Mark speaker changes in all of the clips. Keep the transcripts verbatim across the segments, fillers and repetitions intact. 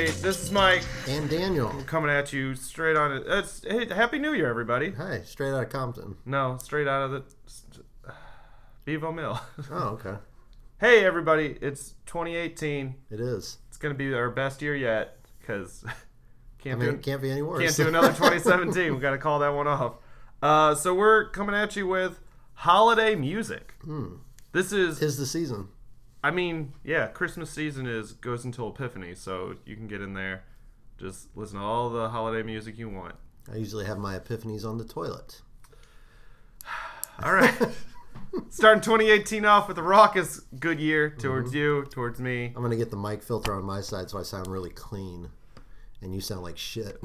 Speaker 1: Hey, this is Mike.
Speaker 2: And Daniel.
Speaker 1: We're coming at you straight on it. It's, hey, Happy New Year, everybody.
Speaker 2: Hi, straight out of Compton.
Speaker 1: No, straight out of the Bevo Mill.
Speaker 2: Oh, okay.
Speaker 1: Hey, everybody. It's twenty eighteen.
Speaker 2: It is.
Speaker 1: It's going to be our best year yet because can't,
Speaker 2: I mean,
Speaker 1: do,
Speaker 2: it can't be any worse.
Speaker 1: can't do another twenty seventeen. We got to call that one off. Uh, so we're coming at you with holiday music.
Speaker 2: Hmm.
Speaker 1: This is...
Speaker 2: Tis the season.
Speaker 1: I mean, yeah, Christmas season is goes until Epiphany, so you can get in there, just listen to all the holiday music you want.
Speaker 2: I usually have my epiphanies on the toilet.
Speaker 1: All right. Starting twenty eighteen off with a raucous good year towards mm-hmm. you, towards me.
Speaker 2: I'm going to get the mic filter on my side so I sound really clean. And you sound like shit.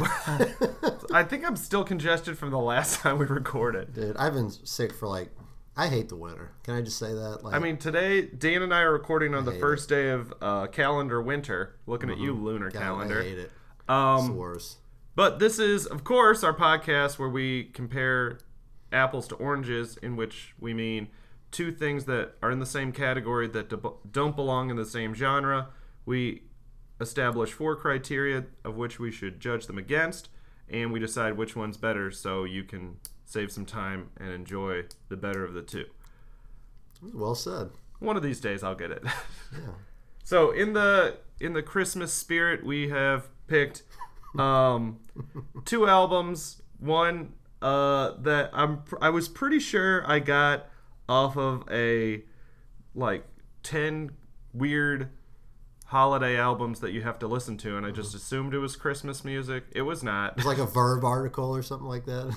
Speaker 1: I think I'm still congested from the last time we recorded.
Speaker 2: Dude, I've been sick for like... I hate the winter. Can I just say that? Like,
Speaker 1: I mean, today, Dan and I are recording on
Speaker 2: I
Speaker 1: the first
Speaker 2: it.
Speaker 1: day of uh, calendar winter. Looking mm-hmm. at you, lunar
Speaker 2: God,
Speaker 1: calendar.
Speaker 2: I hate it.
Speaker 1: Um,
Speaker 2: it's the worst.
Speaker 1: But this is, of course, our podcast where we compare apples to oranges, in which we mean two things that are in the same category that de- don't belong in the same genre. We establish four criteria of which we should judge them against, and we decide which one's better so you can save some time and enjoy the better of the two.
Speaker 2: Well said.
Speaker 1: One of these days I'll get it.
Speaker 2: Yeah.
Speaker 1: So in the in the Christmas spirit, we have picked um, two albums. One uh, that I'm I was pretty sure I got off of a like ten weird holiday albums that you have to listen to, and I just assumed it was Christmas music. It was not.
Speaker 2: It was like a Verve article or something like that.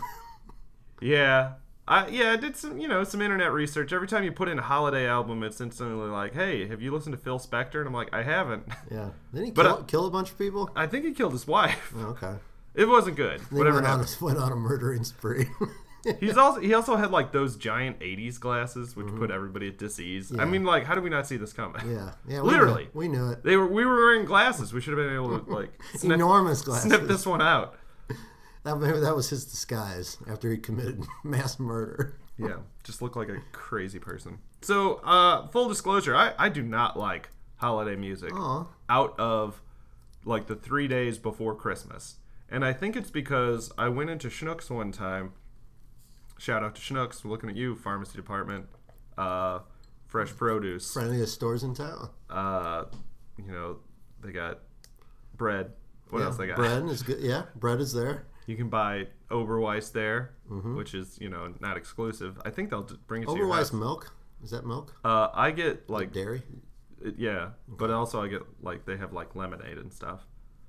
Speaker 1: Yeah. I yeah, I did some, you know, some internet research. Every time you put in a holiday album, it's instantly like, hey, have you listened to Phil Spector? And I'm like, I haven't.
Speaker 2: Yeah. Didn't he
Speaker 1: But
Speaker 2: kill,
Speaker 1: I-
Speaker 2: kill a bunch of people?
Speaker 1: I think he killed his wife.
Speaker 2: Oh, okay.
Speaker 1: It wasn't good.
Speaker 2: He
Speaker 1: Whatever
Speaker 2: went on,
Speaker 1: happened.
Speaker 2: a, went on a murdering spree.
Speaker 1: He's also he also had like those giant eighties glasses, which
Speaker 2: Mm-hmm.
Speaker 1: put everybody at dis-ease.
Speaker 2: Yeah.
Speaker 1: I mean, like, how did we not see this coming?
Speaker 2: Yeah. Yeah. We
Speaker 1: Literally.
Speaker 2: Knew, we knew it.
Speaker 1: They were we were wearing glasses. We should have been able to like snip,
Speaker 2: Enormous glasses.
Speaker 1: snip this one out.
Speaker 2: That, maybe that was his disguise after he committed mass murder.
Speaker 1: Yeah, just look like a crazy person. So, uh, full disclosure, I, I do not like holiday music
Speaker 2: Aw.
Speaker 1: out of, like, the three days before Christmas. And I think it's because I went into Schnucks one time. Shout out to Schnucks. We're looking at you, pharmacy department. Uh, fresh produce.
Speaker 2: Friendliest stores in town.
Speaker 1: Uh, you know, they got bread. What
Speaker 2: Yeah,
Speaker 1: else they got?
Speaker 2: Bread is good. Yeah, bread is there.
Speaker 1: You can buy Oberweis there,
Speaker 2: Mm-hmm.
Speaker 1: which is, you know, not exclusive. I think they'll d- bring it to your
Speaker 2: Oberweis
Speaker 1: house.
Speaker 2: milk. Is that milk?
Speaker 1: Uh, I get like
Speaker 2: Like dairy?
Speaker 1: it- yeah, but also I get like they have like lemonade and stuff.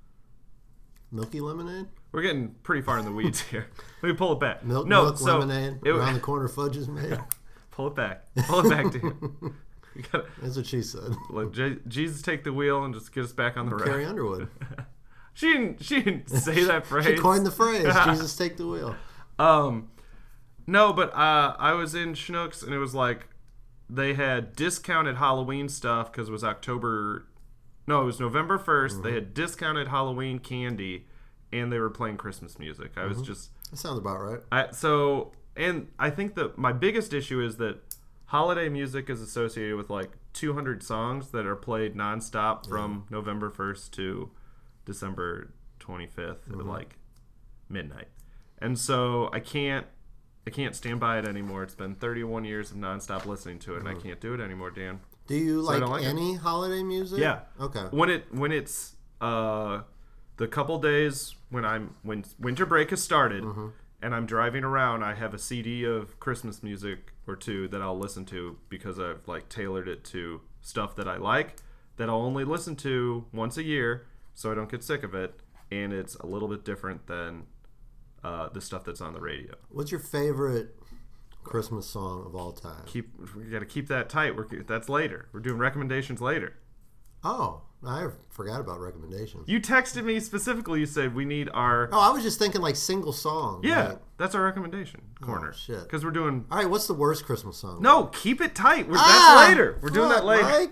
Speaker 2: Milky lemonade?
Speaker 1: We're getting pretty far in the weeds here. Let me pull it back.
Speaker 2: Milk,
Speaker 1: no,
Speaker 2: milk
Speaker 1: so
Speaker 2: lemonade.
Speaker 1: it-
Speaker 2: Around the corner fudge is made.
Speaker 1: pull it back. Pull it back, dude. You gotta
Speaker 2: That's what she said.
Speaker 1: let Je- Jesus take the wheel and just get us back on the road.
Speaker 2: Carrie Underwood.
Speaker 1: She didn't. She didn't say that phrase.
Speaker 2: She coined the phrase, Jesus take the wheel.
Speaker 1: Um, no, but uh, I was in Schnucks and it was like they had discounted Halloween stuff because it was October. No, it was November first.
Speaker 2: Mm-hmm.
Speaker 1: They had discounted Halloween candy, and they were playing Christmas music. I was
Speaker 2: Mm-hmm.
Speaker 1: just
Speaker 2: That sounds about right.
Speaker 1: I, so, and I think that my biggest issue is that holiday music is associated with like two hundred songs that are played nonstop from
Speaker 2: Yeah.
Speaker 1: November first to December twenty-fifth
Speaker 2: Mm-hmm.
Speaker 1: at like midnight. And so I can't I can't stand by it anymore. It's been thirty-one years of nonstop listening to it, and I can't do it anymore, Dan.
Speaker 2: Do you
Speaker 1: So I
Speaker 2: like,
Speaker 1: don't like it.
Speaker 2: any holiday music?
Speaker 1: Yeah.
Speaker 2: Okay.
Speaker 1: When it when it's uh the couple days when I'm when winter break has started
Speaker 2: Mm-hmm.
Speaker 1: and I'm driving around, I have a C D of Christmas music or two that I'll listen to because I've like tailored it to stuff that I like that I'll only listen to once a year so I don't get sick of it, and it's a little bit different than uh, the stuff that's on the radio.
Speaker 2: What's your favorite Christmas song of all time?
Speaker 1: Keep we got to keep that tight. We're that's later. We're doing recommendations later.
Speaker 2: Oh, I forgot about recommendations.
Speaker 1: You texted me specifically. You said we need our
Speaker 2: Oh, I was just thinking like single song.
Speaker 1: yeah.
Speaker 2: like-
Speaker 1: That's our recommendation corner.
Speaker 2: Oh, shit.
Speaker 1: Because we're doing
Speaker 2: all right, what's the worst Christmas song?
Speaker 1: no. Keep it tight. We're,
Speaker 2: Ah,
Speaker 1: that's later. We're doing that
Speaker 2: fuck,
Speaker 1: later.
Speaker 2: Mike.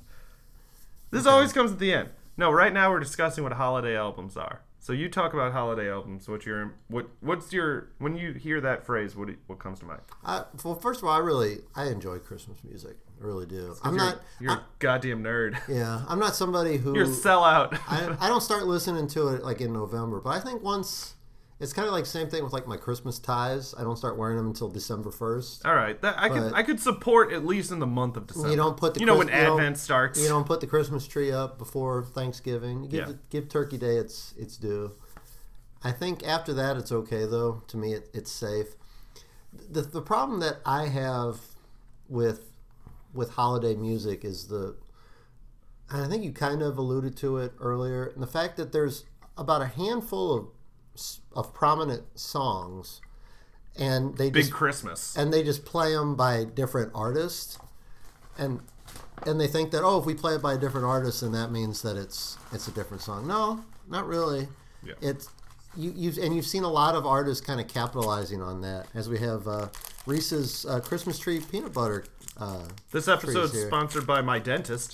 Speaker 1: This always comes at the end. No, right now we're discussing what holiday albums are. So you talk about holiday albums. What's your what? What's your when you hear that phrase? What do- what comes to mind?
Speaker 2: I, well, first of all, I really I enjoy Christmas music. I really do. I'm
Speaker 1: you're,
Speaker 2: not.
Speaker 1: You're
Speaker 2: I,
Speaker 1: a goddamn nerd.
Speaker 2: yeah, I'm not somebody who.
Speaker 1: You're a sellout.
Speaker 2: I, I don't start listening to it like in November, but I think once it's kind of like same thing with like my Christmas ties. I don't start wearing them until December first.
Speaker 1: All right, that, I could
Speaker 2: But-
Speaker 1: I could support at least in the month of December.
Speaker 2: You don't put the
Speaker 1: you know
Speaker 2: Chris-
Speaker 1: when
Speaker 2: you don't-
Speaker 1: Advent starts.
Speaker 2: You don't put the Christmas tree up before Thanksgiving. You give
Speaker 1: Yeah.
Speaker 2: the, give Turkey Day its its due. I think after that it's okay though. To me, it, it's safe. The the problem that I have with with holiday music is the, and I think you kind of alluded to it earlier, and the fact that there's about a handful of of prominent songs, and they
Speaker 1: Big
Speaker 2: just
Speaker 1: Christmas.
Speaker 2: and they just play them by different artists, and and they think that, oh, if we play it by a different artist, then that means that it's it's a different song. No, not really.
Speaker 1: Yeah.
Speaker 2: It's you you've and you've seen a lot of artists kind of capitalizing on that, as we have uh, Reese's uh, Christmas tree peanut butter. Uh,
Speaker 1: This episode's
Speaker 2: here.
Speaker 1: sponsored by my dentist.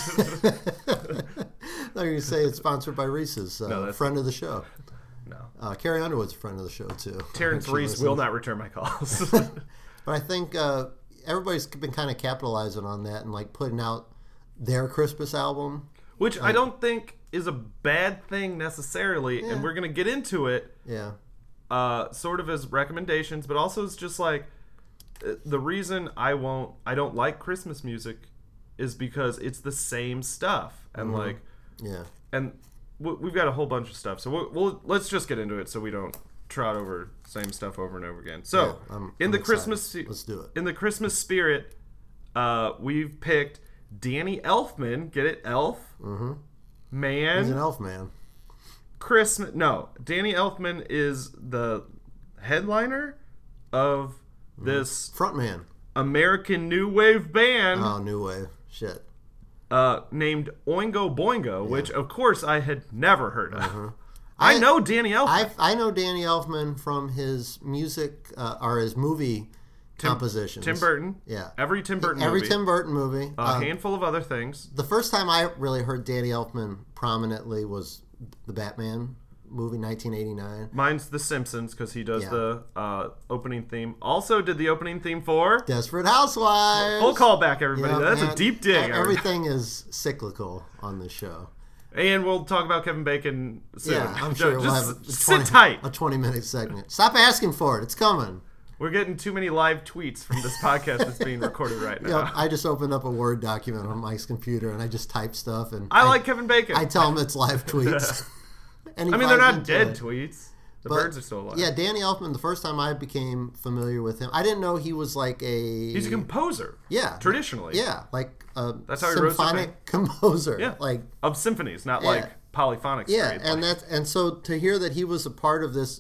Speaker 2: no, you say it's sponsored by Reese's, uh,
Speaker 1: No, that's-
Speaker 2: friend of the show.
Speaker 1: No.
Speaker 2: Uh, Carrie Underwood's a friend of the show too.
Speaker 1: Terrence
Speaker 2: She
Speaker 1: Reese
Speaker 2: listens.
Speaker 1: will not return my calls.
Speaker 2: But I think uh, everybody's been kind of capitalizing on that and like putting out their Christmas album.
Speaker 1: Which I don't think is a bad thing necessarily,
Speaker 2: Yeah.
Speaker 1: and we're going to get into it
Speaker 2: Yeah.
Speaker 1: uh, sort of as recommendations, but also it's just like uh, the reason I won't, I don't like Christmas music is because it's the same stuff, and
Speaker 2: Mm-hmm.
Speaker 1: like,
Speaker 2: Yeah.
Speaker 1: and w- we've got a whole bunch of stuff, so we'll, we'll let's just get into it so we don't trot over same stuff over and over again. So
Speaker 2: Yeah, I'm-
Speaker 1: in
Speaker 2: I'm
Speaker 1: the
Speaker 2: excited.
Speaker 1: Christmas,
Speaker 2: Let's do it.
Speaker 1: in the Christmas spirit, uh, we've picked Danny Elfman. Get it, Elf? Mm-hmm. Man.
Speaker 2: He's an elf man.
Speaker 1: Christmas. No, Danny Elfman is the headliner of this
Speaker 2: Front man.
Speaker 1: American new wave band
Speaker 2: Oh, new wave. Shit.
Speaker 1: uh, named Oingo Boingo, which of course I had never heard of. I,
Speaker 2: Mm-hmm. I-
Speaker 1: know Danny Elfman.
Speaker 2: I I know Danny Elfman from his music uh, or his movie compositions.
Speaker 1: Tim Burton.
Speaker 2: Yeah.
Speaker 1: Every Tim Burton
Speaker 2: Every
Speaker 1: movie.
Speaker 2: Tim Burton movie.
Speaker 1: a
Speaker 2: Um,
Speaker 1: handful of other things.
Speaker 2: the first time I really heard Danny Elfman prominently was the Batman movie, nineteen eighty-nine.
Speaker 1: Mine's The Simpsons because he does
Speaker 2: Yeah.
Speaker 1: the uh, opening theme. Also did the opening theme for
Speaker 2: Desperate Housewives.
Speaker 1: Full Callback, everybody.
Speaker 2: Yeah,
Speaker 1: That's
Speaker 2: man,
Speaker 1: a deep dig.
Speaker 2: e- Everything is cyclical on this show.
Speaker 1: And we'll talk about Kevin Bacon soon.
Speaker 2: Yeah, I'm
Speaker 1: Ju-
Speaker 2: sure we'll
Speaker 1: just
Speaker 2: have a
Speaker 1: sit
Speaker 2: twenty,
Speaker 1: tight.
Speaker 2: a twenty minute segment. Stop asking for it. It's coming.
Speaker 1: We're getting too many live tweets from this podcast that's being recorded right now.
Speaker 2: You know, I just opened up a Word document on Mike's computer and I just type stuff and
Speaker 1: I like Kevin Bacon.
Speaker 2: I tell him it's live tweets. And he
Speaker 1: I mean, they're
Speaker 2: buys
Speaker 1: not
Speaker 2: into
Speaker 1: dead
Speaker 2: it.
Speaker 1: tweets. The
Speaker 2: But,
Speaker 1: birds are still alive.
Speaker 2: Yeah, Danny Elfman. The first time I became familiar with him, I didn't know he was like a
Speaker 1: He's a composer.
Speaker 2: yeah
Speaker 1: Traditionally.
Speaker 2: yeah like a
Speaker 1: That's how he rose to
Speaker 2: symphonic composer.
Speaker 1: Yeah.
Speaker 2: like
Speaker 1: Of symphonies, not
Speaker 2: Yeah.
Speaker 1: like polyphonic.
Speaker 2: yeah,
Speaker 1: straight,
Speaker 2: and
Speaker 1: like-
Speaker 2: that and so to hear that he was a part of this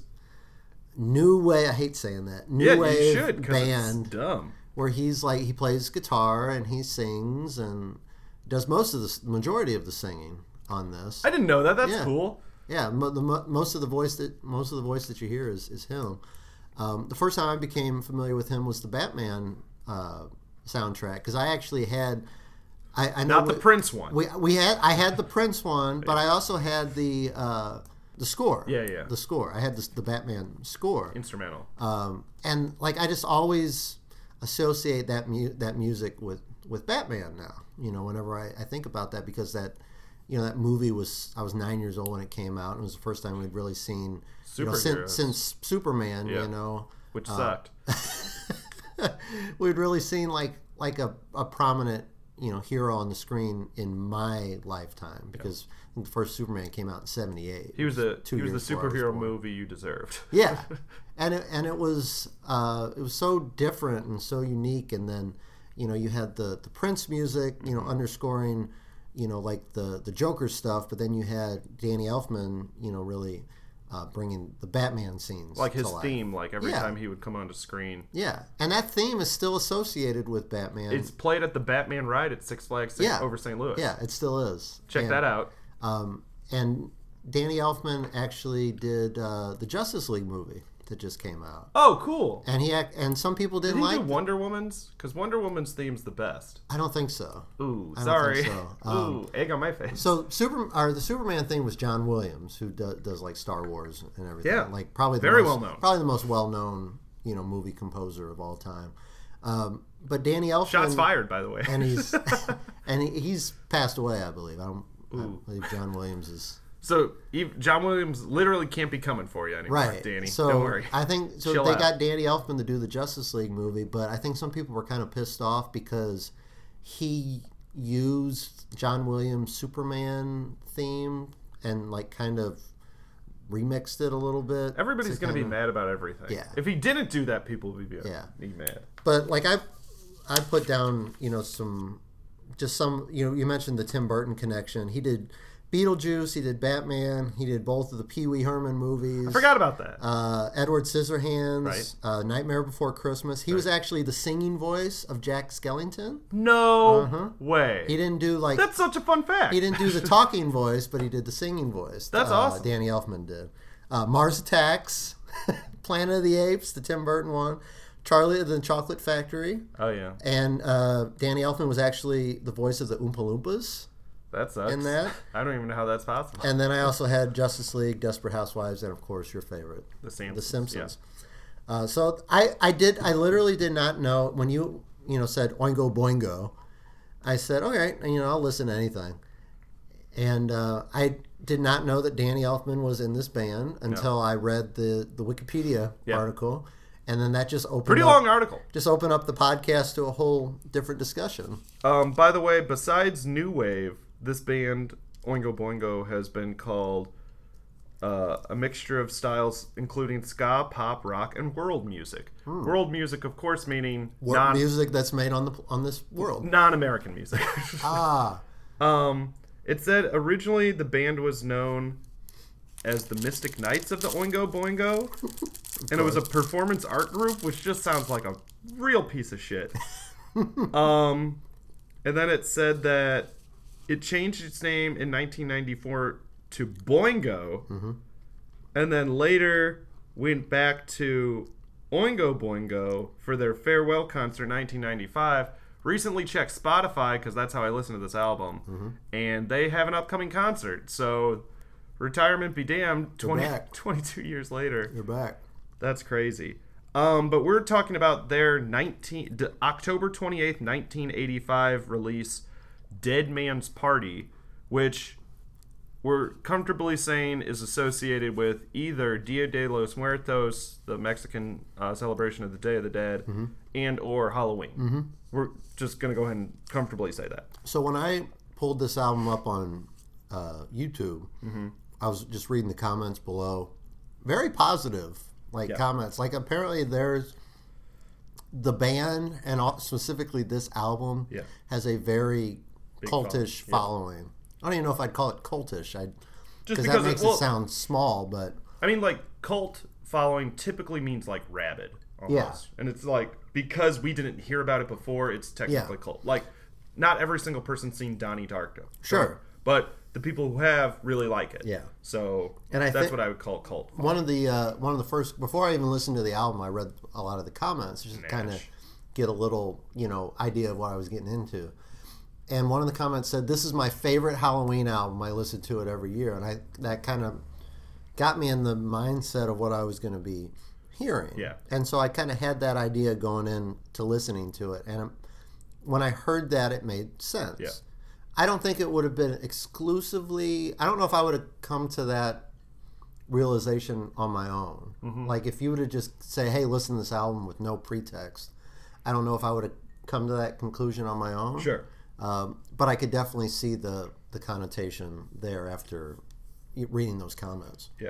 Speaker 2: new wave. I hate saying that new
Speaker 1: yeah, you
Speaker 2: wave
Speaker 1: should, 'cause
Speaker 2: band
Speaker 1: it's dumb.
Speaker 2: where he's like he plays guitar and he sings and does most of the majority of the singing on this.
Speaker 1: I didn't know that. That's
Speaker 2: Yeah.
Speaker 1: cool.
Speaker 2: Yeah, mo- the, mo- most of the voice that most of the voice that you hear is is him. Um, the first time I became familiar with him was the Batman uh, soundtrack because I actually had I, I know
Speaker 1: Not the
Speaker 2: we,
Speaker 1: Prince one.
Speaker 2: we we had I had the Prince one, but I also had the uh, the score.
Speaker 1: Yeah, yeah.
Speaker 2: The score. I had the the Batman score.
Speaker 1: Instrumental.
Speaker 2: Um, and like I just always associate that mu- that music with with Batman now. You know, whenever I, I think about that because that you know that movie was I was nine years old when it came out and it was the first time we'd really seen you know,
Speaker 1: Superheroes.
Speaker 2: since, since Superman.
Speaker 1: Yeah.
Speaker 2: You know,
Speaker 1: Which
Speaker 2: uh,
Speaker 1: sucked.
Speaker 2: we'd really seen like like a, a prominent you know hero on the screen in my lifetime because I think the first Superman came out in seventy-eight.
Speaker 1: He was the
Speaker 2: Two
Speaker 1: he was
Speaker 2: years
Speaker 1: the
Speaker 2: before I was
Speaker 1: superhero
Speaker 2: born.
Speaker 1: movie you deserved.
Speaker 2: Yeah, and it, and it was uh, it was so different and so unique. And then you know you had the the Prince music, you know, underscoring you know like the the Joker stuff. But then you had Danny Elfman, you know, really uh, bringing the Batman scenes
Speaker 1: Like his
Speaker 2: to life.
Speaker 1: theme, like every
Speaker 2: Yeah.
Speaker 1: time he would come onto screen.
Speaker 2: Yeah, and that theme is still associated with Batman.
Speaker 1: It's played at the Batman ride at Six Flags
Speaker 2: Yeah.
Speaker 1: over Saint Louis.
Speaker 2: yeah, it still is.
Speaker 1: Check
Speaker 2: And,
Speaker 1: that out.
Speaker 2: Um, and Danny Elfman actually did uh, the Justice League movie that just came out.
Speaker 1: Oh, cool.
Speaker 2: And he act, and some people
Speaker 1: Did
Speaker 2: didn't
Speaker 1: he
Speaker 2: like.
Speaker 1: do Wonder Woman's? Because Wonder Woman's theme's the best.
Speaker 2: I don't think so.
Speaker 1: Ooh,
Speaker 2: I don't
Speaker 1: sorry.
Speaker 2: think so. Um,
Speaker 1: Ooh, egg on my face.
Speaker 2: So super or the Superman thing was John Williams, who do, does like Star Wars and everything.
Speaker 1: Yeah.
Speaker 2: like probably the
Speaker 1: Very
Speaker 2: most,
Speaker 1: well known.
Speaker 2: Probably the most well known you know movie composer of all time. Um, but Danny Elfman,
Speaker 1: Shots fired, by the way.
Speaker 2: and he's and he, he's passed away, I believe. I don't I
Speaker 1: Ooh.
Speaker 2: believe John Williams is
Speaker 1: So Eve- John Williams literally can't be coming for you anymore,
Speaker 2: right.
Speaker 1: Danny.
Speaker 2: So
Speaker 1: Don't worry.
Speaker 2: I think so.
Speaker 1: Chill
Speaker 2: they
Speaker 1: out.
Speaker 2: got Danny Elfman to do the Justice League movie, but I think some people were kind of pissed off because he used John Williams' Superman theme and like kind of remixed it a little bit.
Speaker 1: Everybody's
Speaker 2: to
Speaker 1: going to be
Speaker 2: kinda-
Speaker 1: mad about everything.
Speaker 2: Yeah.
Speaker 1: If he didn't do that, people would be,
Speaker 2: Yeah.
Speaker 1: be mad.
Speaker 2: But like I, I put down you know some, just some you know you mentioned the Tim Burton connection. He did Beetlejuice. He did Batman. He did both of the Pee Wee Herman movies.
Speaker 1: I forgot about that.
Speaker 2: Uh, Edward Scissorhands,
Speaker 1: Right.
Speaker 2: uh, Nightmare Before Christmas. He was actually the singing voice of Jack Skellington.
Speaker 1: no
Speaker 2: uh-huh.
Speaker 1: way.
Speaker 2: He didn't do like
Speaker 1: That's such a fun fact.
Speaker 2: he didn't do the talking voice, but he did the singing voice.
Speaker 1: That's
Speaker 2: uh,
Speaker 1: awesome.
Speaker 2: Danny Elfman did. Uh, Mars Attacks, Planet of the Apes, the Tim Burton one, Charlie and the Chocolate Factory,
Speaker 1: Oh, yeah.
Speaker 2: and uh, Danny Elfman was actually the voice of the Oompa Loompas.
Speaker 1: That sucks.
Speaker 2: In that?
Speaker 1: I don't even know how that's possible.
Speaker 2: And then I also had Justice League, Desperate Housewives, and of course your favorite,
Speaker 1: The Simpsons.
Speaker 2: The Simpsons. Uh, so I, I did I literally did not know when you you know said Oingo Boingo, I said all right, you know I'll listen to anything, and uh, I did not know that Danny Elfman was in this band until I read the the Wikipedia
Speaker 1: Yeah.
Speaker 2: article, and then that just opened
Speaker 1: Pretty
Speaker 2: up,
Speaker 1: long article.
Speaker 2: just opened up the podcast to a whole different discussion.
Speaker 1: Um, by the way, besides New Wave, this band, Oingo Boingo, has been called uh, a mixture of styles including ska, pop, rock, and world music. World music, of course, meaning
Speaker 2: What
Speaker 1: non,
Speaker 2: music that's made on the on this world?
Speaker 1: non-American music.
Speaker 2: Ah,
Speaker 1: um, it said originally the band was known as the Mystic Knights of the Oingo Boingo, and it was a performance art group, which just sounds like a real piece of shit. um, and then it said that it changed its name in nineteen ninety-four to Boingo,
Speaker 2: Mm-hmm.
Speaker 1: and then later went back to Oingo Boingo for their farewell concert in nineteen ninety-five. Recently checked Spotify, because that's how I listen to this album,
Speaker 2: Mm-hmm.
Speaker 1: and they have an upcoming concert. So, retirement be damned, twenty,
Speaker 2: back.
Speaker 1: twenty-two years later.
Speaker 2: you're back.
Speaker 1: That's crazy. Um, but we're talking about their nineteen d- October twenty-eighth, nineteen eighty-five release, Dead Man's Party, which we're comfortably saying is associated with either Dia de los Muertos, the Mexican uh, celebration of the Day of the Dead,
Speaker 2: Mm-hmm.
Speaker 1: and or Halloween. Mm-hmm. We're just going to go ahead and comfortably say that.
Speaker 2: So when I pulled this album up on uh, YouTube,
Speaker 1: Mm-hmm.
Speaker 2: I was just reading the comments below. Very positive, like
Speaker 1: Yeah.
Speaker 2: comments. Like apparently there's the band and all, specifically this album
Speaker 1: Yeah.
Speaker 2: has a very
Speaker 1: Big
Speaker 2: cultish
Speaker 1: following, yeah.
Speaker 2: following. I don't even know if I'd call it cultish. I
Speaker 1: Just
Speaker 2: because
Speaker 1: because
Speaker 2: that makes
Speaker 1: it, well,
Speaker 2: it sound small, but
Speaker 1: I mean, like, cult following typically means, like, rabid, almost.
Speaker 2: Yeah.
Speaker 1: And it's like, because we didn't hear about it before, it's technically
Speaker 2: Yeah.
Speaker 1: cult. Like, not every single person's seen Donnie Darko.
Speaker 2: Sure.
Speaker 1: But the people who have really like it.
Speaker 2: Yeah.
Speaker 1: So,
Speaker 2: And I
Speaker 1: that's
Speaker 2: thi-
Speaker 1: what I would call cult.
Speaker 2: one of the uh, one of the first before I even listened to the album, I read a lot of the comments just to kind of
Speaker 1: Nash.
Speaker 2: get a little you know idea of what I was getting into. And one of the comments said, "This is my favorite Halloween album. I listen to it every year," and I that kind of got me in the mindset of what I was going to be hearing.
Speaker 1: Yeah.
Speaker 2: And so I kind of had that idea going into listening to it, and when I heard that, it made sense.
Speaker 1: Yeah.
Speaker 2: I don't think it would have been exclusively. I don't know if I would have come to that realization on my own.
Speaker 1: Mm-hmm.
Speaker 2: Like if you would have just say, "Hey, listen to this album" with no pretext, I don't know if I would have come to that conclusion on my own.
Speaker 1: Sure.
Speaker 2: Um, but I could definitely see the the connotation there after reading those comments.
Speaker 1: Yeah.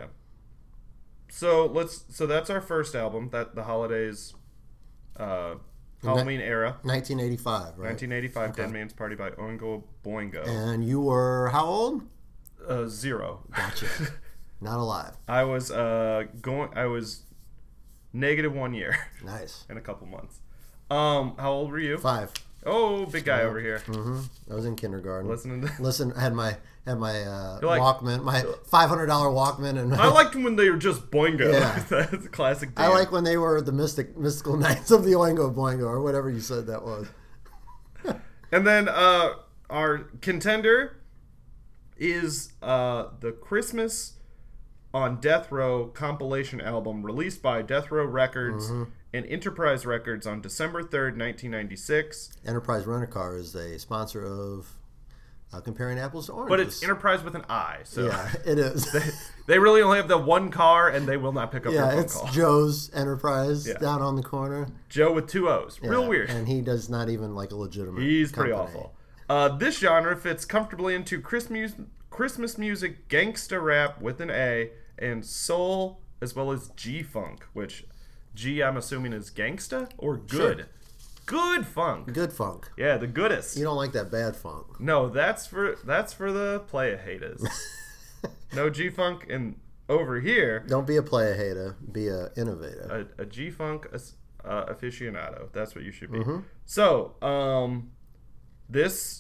Speaker 1: So, let's, so that's our first album, that the holidays, uh, Halloween era.
Speaker 2: nineteen eighty-five, right?
Speaker 1: nineteen eighty-five, Dead Man's Party by Oingo Boingo.
Speaker 2: And you were how old?
Speaker 1: Uh, zero.
Speaker 2: Gotcha. Not alive.
Speaker 1: I was uh going. I was negative one year
Speaker 2: Nice.
Speaker 1: in a couple months. Um, how old were you?
Speaker 2: Five.
Speaker 1: Oh, big guy over here.
Speaker 2: Mm-hmm. I was in kindergarten.
Speaker 1: Listening to.
Speaker 2: Listen, I had my had my uh,
Speaker 1: You're like-
Speaker 2: Walkman, my five hundred dollar Walkman, and
Speaker 1: I liked when they were just Boingo.
Speaker 2: Yeah.
Speaker 1: That's a classic.
Speaker 2: I
Speaker 1: band.
Speaker 2: like when they were the mystic mystical knights of the Oingo Boingo, or whatever you said that was.
Speaker 1: And then uh, our contender is uh the Christmas on Death Row compilation album released by Death Row Records
Speaker 2: Mm-hmm.
Speaker 1: and Enterprise Records on December third, nineteen ninety-six.
Speaker 2: Enterprise Rent-A-Car is a sponsor of uh, Comparing Apples to Oranges.
Speaker 1: But it's Enterprise with an I, so
Speaker 2: Yeah, it is.
Speaker 1: they, they really only have the one car, and they will not pick up
Speaker 2: yeah,
Speaker 1: your phone
Speaker 2: it's
Speaker 1: call.
Speaker 2: Joe's Enterprise
Speaker 1: Yeah.
Speaker 2: down on the corner.
Speaker 1: Joe with two O's.
Speaker 2: Yeah,
Speaker 1: Real weird.
Speaker 2: And he does not even like a legitimate
Speaker 1: He's pretty
Speaker 2: company.
Speaker 1: awful. Uh, this genre fits comfortably into Christmas, Christmas music, gangsta rap with an A, and soul, as well as G-funk, which G, I'm assuming, is gangsta or good?
Speaker 2: Sure.
Speaker 1: Good funk.
Speaker 2: Good funk.
Speaker 1: Yeah, the goodest.
Speaker 2: You don't like that bad funk.
Speaker 1: No, that's for that's for the playa haters. No G-funk, and over here,
Speaker 2: Don't be a playa hater. Be a innovator.
Speaker 1: a, a G-funk uh, aficionado. That's what you should be.
Speaker 2: Mm-hmm.
Speaker 1: So, um, this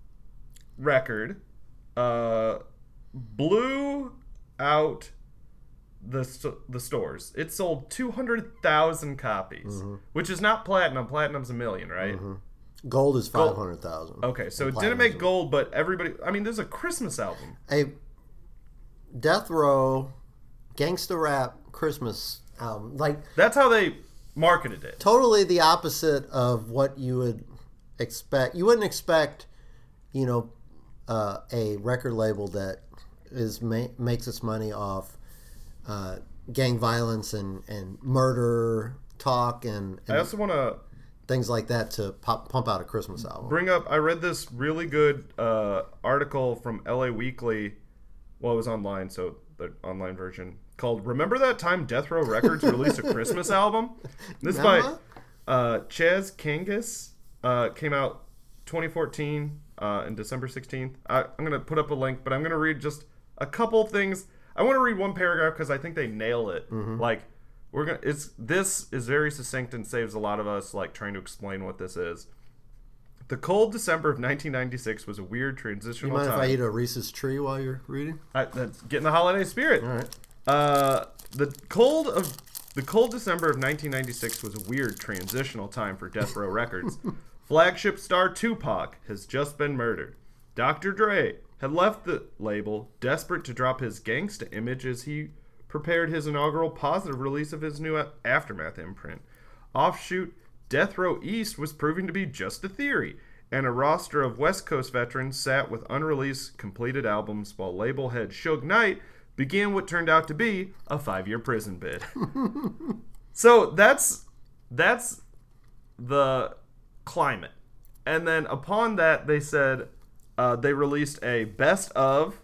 Speaker 1: record uh, blew out the st- the stores. It sold two hundred thousand copies,
Speaker 2: Mm-hmm.
Speaker 1: which is not platinum. Platinum's a million, right?
Speaker 2: Gold is five hundred thousand.
Speaker 1: Okay, so it didn't make gold, but everybody. I mean, there's a Christmas album.
Speaker 2: A Death Row gangsta rap Christmas album. Like,
Speaker 1: That's how they marketed it.
Speaker 2: totally the opposite of what you would expect. You wouldn't expect, you know, uh, a record label that is ma- makes its money off uh, gang violence and, and murder talk and,
Speaker 1: I
Speaker 2: and
Speaker 1: also want to
Speaker 2: things like that to pop, pump out a Christmas album.
Speaker 1: bring up. I read this really good uh, article from L A Weekly. Well, it was online, so the online version called "Remember That Time Death Row Records Released a Christmas Album?" This by
Speaker 2: Remember?
Speaker 1: uh, Chaz Kangas. Uh, came out twenty fourteen uh, in December sixteenth. I, I'm gonna put up a link, but I'm gonna read just a couple things. I want to read one paragraph because I think they nail it.
Speaker 2: Mm-hmm.
Speaker 1: Like we're gonna. It's this is very succinct and saves a lot of us like trying to explain what this is. The cold December of nineteen ninety-six was a weird
Speaker 2: You
Speaker 1: transitional
Speaker 2: mind
Speaker 1: time.
Speaker 2: if I eat a Reese's tree while you're reading?
Speaker 1: I, that's getting the holiday spirit.
Speaker 2: All right.
Speaker 1: Uh, the cold of the cold December of nineteen ninety-six was a weird transitional time for Death Row Records. Flagship star Tupac has just been murdered. Doctor Dre had left the label, desperate to drop his gangsta image as he prepared his inaugural positive release of his new Aftermath imprint. Offshoot, Death Row East was proving to be just a theory, and a roster of West Coast veterans sat with unreleased completed albums while label head Suge Knight began what turned out to be a five-year prison bid. So that's that's the climate. And then upon that, they said uh, they released a best of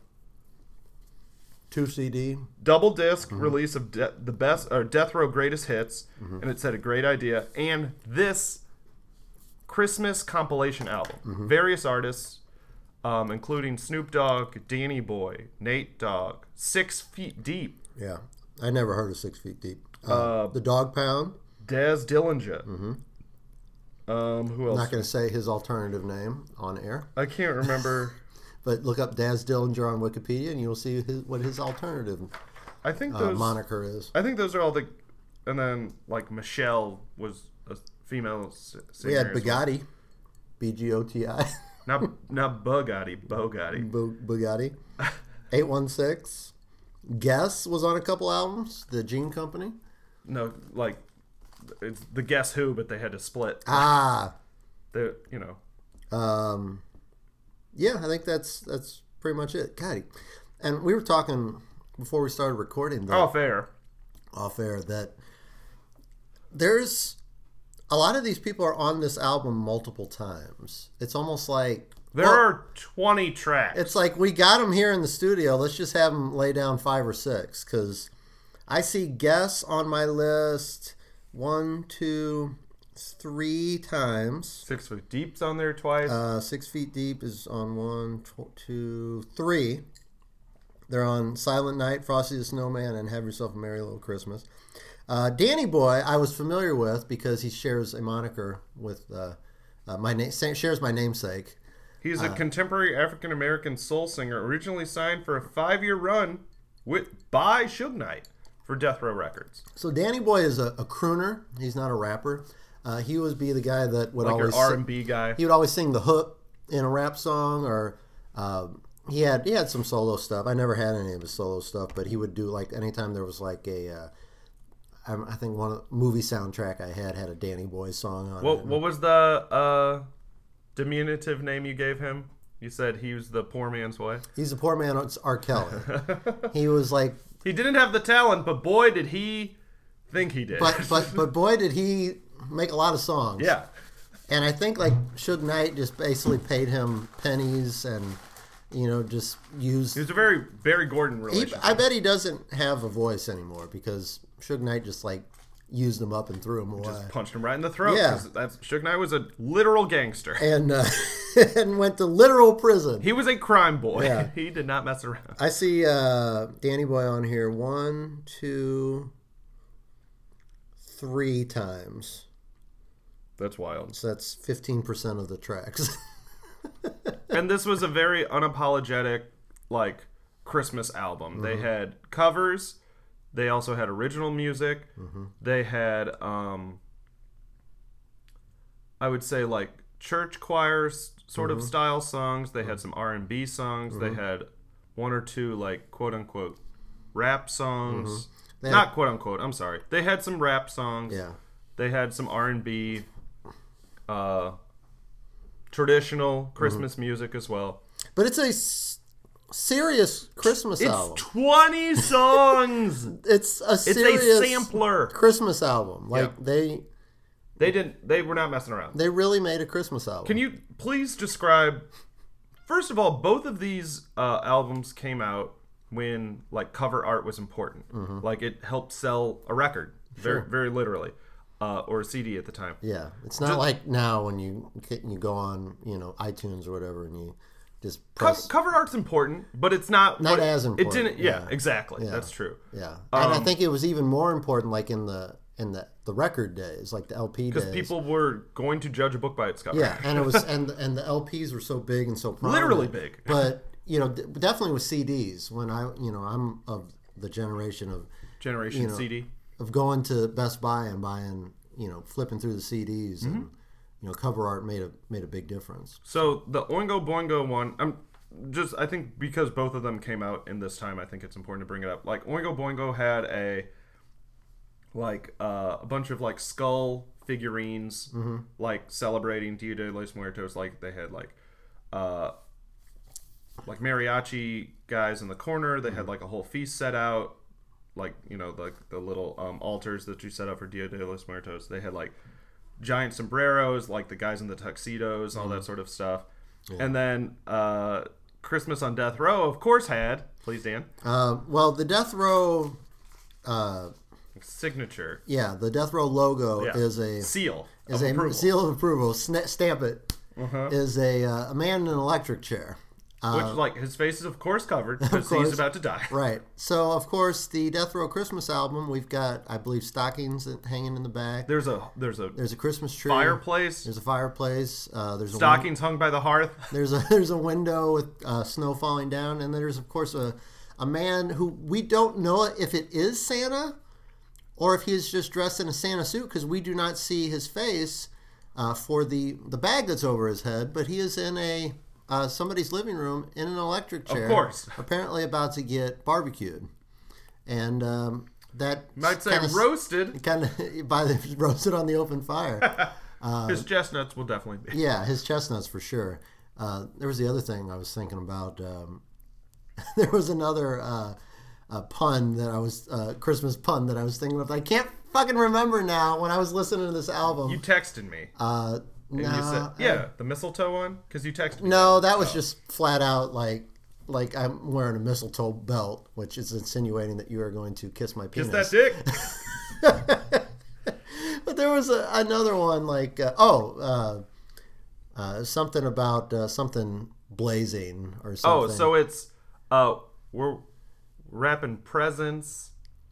Speaker 2: Two C D.
Speaker 1: double disc release of de- the best or Death Row Greatest Hits,
Speaker 2: Mm-hmm.
Speaker 1: and it said a great idea. And this Christmas compilation album,
Speaker 2: Mm-hmm.
Speaker 1: various artists, um, including Snoop Dogg, Danny Boy, Nate Dogg, Six Feet Deep,
Speaker 2: Yeah. I never heard of Six Feet Deep. Uh, the Dog Pound.
Speaker 1: Daz Dillinger.
Speaker 2: Mm-hmm.
Speaker 1: Um, who
Speaker 2: I'm
Speaker 1: else?
Speaker 2: not going to say his alternative name on air,
Speaker 1: I can't remember.
Speaker 2: but look up Daz Dillinger on Wikipedia and you'll see his, what his alternative
Speaker 1: I think
Speaker 2: uh,
Speaker 1: those.
Speaker 2: moniker is.
Speaker 1: I think those are all the. And then like Michelle was a female s- singer.
Speaker 2: We had
Speaker 1: as well.
Speaker 2: Bugatti. B G O T I.
Speaker 1: Not not Bugatti, Bogatti.
Speaker 2: Bu- Bugatti. eight one six. Guess was on a couple albums. The Gene Company.
Speaker 1: No, like it's the Guess Who, but they had to split.
Speaker 2: Ah.
Speaker 1: They, you know.
Speaker 2: Um, yeah, I think that's that's pretty much it. God, and we were talking before we started recording that,
Speaker 1: Oh, fair.
Speaker 2: off air that there's a lot of these people are on this album multiple times. It's almost like
Speaker 1: There
Speaker 2: well,
Speaker 1: are twenty tracks.
Speaker 2: It's like we got them here in the studio. Let's just have them lay down five or six because I see Guess on my list one, two, three times.
Speaker 1: Six Feet Deep's on there twice.
Speaker 2: Uh, Six Feet Deep is on one, tw- two, three. They're on Silent Night, Frosty the Snowman, and Have Yourself a Merry Little Christmas. Uh, Danny Boy, I was familiar with because he shares a moniker with uh, uh, my name. Shares my namesake.
Speaker 1: He's a contemporary African American soul singer, originally signed for a five-year run with by Suge Knight for Death Row Records.
Speaker 2: So Danny Boy is a, a crooner. He's not a rapper. Uh, he would be the guy that would
Speaker 1: Like
Speaker 2: always
Speaker 1: your R
Speaker 2: sing-
Speaker 1: and B guy.
Speaker 2: he would always sing the hook in a rap song, or uh, he had he had some solo stuff. I never had any of his solo stuff, but he would do like anytime there was like a. Uh, I, I think one of the movie soundtrack I had had a Danny Boy song on
Speaker 1: What
Speaker 2: it.
Speaker 1: what was the uh, diminutive name you gave him? You said he was the poor man's boy.
Speaker 2: He's a poor man. It's R. Kelly. He was like,
Speaker 1: He didn't have the talent, but boy, did he think he did.
Speaker 2: but but but boy, did he make a lot of songs.
Speaker 1: yeah.
Speaker 2: And I think like Suge Knight just basically paid him pennies and, you know, just used.
Speaker 1: He was a very Barry Gordon
Speaker 2: He,
Speaker 1: relationship.
Speaker 2: I bet he doesn't have a voice anymore because Suge Knight just like used him up and threw him away.
Speaker 1: Just punched him right in the throat.
Speaker 2: Yeah.
Speaker 1: 'Cause That's, Suge Knight was a literal gangster.
Speaker 2: and uh, and went to literal prison.
Speaker 1: He was a crime boy.
Speaker 2: Yeah.
Speaker 1: He did not mess around.
Speaker 2: I see uh, Danny Boy on here one, two, three times.
Speaker 1: That's wild.
Speaker 2: So that's fifteen percent of the tracks.
Speaker 1: And this was a very unapologetic, like, Christmas album. Mm-hmm. They had covers. They also had original music. Mm-hmm. They had, um, I would say, like, church choirs sort mm-hmm. of style songs. They had some R and B songs. Mm-hmm. They had one or two, like, quote-unquote rap songs. Mm-hmm. Not had, quote-unquote, I'm sorry. They had some rap songs.
Speaker 2: Yeah.
Speaker 1: They had some R and B, uh, traditional Christmas mm-hmm. music as well.
Speaker 2: But it's a s- serious Christmas
Speaker 1: it's
Speaker 2: album.
Speaker 1: It's twenty songs.
Speaker 2: It's a serious
Speaker 1: it's a sampler
Speaker 2: Christmas album. Like yeah. they
Speaker 1: They didn't they were not messing around.
Speaker 2: They really made a Christmas album.
Speaker 1: Can you please describe first of all, both of these uh, albums came out when like cover art was important. Mm-hmm. Like it helped sell a record. Very sure. very literally. Uh, or a C D at the time.
Speaker 2: Yeah, it's not just, like now when you you go on, you know, iTunes or whatever, and you just press.
Speaker 1: Co- cover art's important, but it's not
Speaker 2: not
Speaker 1: what,
Speaker 2: as important.
Speaker 1: It didn't. Yeah,
Speaker 2: yeah.
Speaker 1: exactly.
Speaker 2: Yeah.
Speaker 1: That's true.
Speaker 2: Yeah, and um, I think it was even more important, like in the in the, the record days, like the L P days,
Speaker 1: because people were going to judge a book by its cover.
Speaker 2: Yeah, and it was and and the L Ps were so big and so prominent,
Speaker 1: literally big.
Speaker 2: But you know, definitely with C Ds. When I, you know, I'm of the generation of
Speaker 1: generation
Speaker 2: you know,
Speaker 1: C D
Speaker 2: of going to Best Buy and buying. You know, flipping through the C Ds mm-hmm. and you know, cover art made a made a big difference.
Speaker 1: So the Oingo Boingo one, I'm just I think because both of them came out in this time, I think it's important to bring it up. Like Oingo Boingo had a like uh, a bunch of like skull figurines, mm-hmm. like celebrating Dia de los Muertos. Like they had like uh, like mariachi guys in the corner. They mm-hmm. had like a whole feast set out. Like, you know, like the little um, altars that you set up for Dia de los Muertos. They had like giant sombreros, like the guys in the tuxedos, all mm-hmm. that sort of stuff. Yeah. And then uh, Christmas on Death Row, of course, had. Please, Dan.
Speaker 2: Uh, well, the Death Row uh,
Speaker 1: signature.
Speaker 2: Yeah, the Death Row logo yeah. is a
Speaker 1: seal.
Speaker 2: Is
Speaker 1: of
Speaker 2: a
Speaker 1: approval.
Speaker 2: seal of approval. Sna- stamp it. Uh-huh. Is a uh, a man in an electric chair.
Speaker 1: Which, uh, like, his face is, of course, covered because he's about to die.
Speaker 2: Right. So, of course, the Death Row Christmas album, we've got, I believe, stockings hanging in the back.
Speaker 1: There's a there's a
Speaker 2: there's a Christmas tree.
Speaker 1: Fireplace.
Speaker 2: There's a fireplace. Uh, there's
Speaker 1: stockings
Speaker 2: a win-
Speaker 1: hung by the hearth.
Speaker 2: There's a there's a window with uh, snow falling down, and then there's, of course, a a man who we don't know if it is Santa or if he's just dressed in a Santa suit because we do not see his face uh, for the the bag that's over his head, but he is in a. Uh, somebody's living room in an electric chair.
Speaker 1: Of course.
Speaker 2: Apparently about to get barbecued. And um, that...
Speaker 1: Might say kinda, roasted.
Speaker 2: Kind of by the, roasted on the open fire.
Speaker 1: uh, his chestnuts will definitely be.
Speaker 2: Yeah, his chestnuts for sure. Uh, there was the other thing I was thinking about. Um, there was another uh, uh, pun that I was... Uh, Christmas pun that I was thinking of. I can't fucking remember now when I was listening to this album.
Speaker 1: You texted me.
Speaker 2: Uh...
Speaker 1: And
Speaker 2: no,
Speaker 1: you said, yeah, I, the mistletoe one, because you texted me.
Speaker 2: No, that was oh. just flat out like, like I'm wearing a mistletoe belt, which is insinuating that you are going to kiss my penis.
Speaker 1: Kiss that dick.
Speaker 2: But there was a, another one like, uh, oh, uh, uh, something about uh, something blazing or something.
Speaker 1: Oh, so it's uh, we're wrapping presents.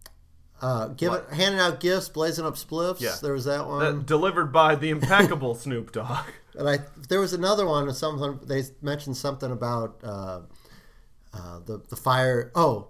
Speaker 2: Uh, give it, handing out gifts, blazing up spliffs.
Speaker 1: Yeah.
Speaker 2: There was that one.
Speaker 1: That, delivered by the impeccable Snoop Dogg.
Speaker 2: And I, there was another one. Something they mentioned something about uh, uh, the the fire. Oh,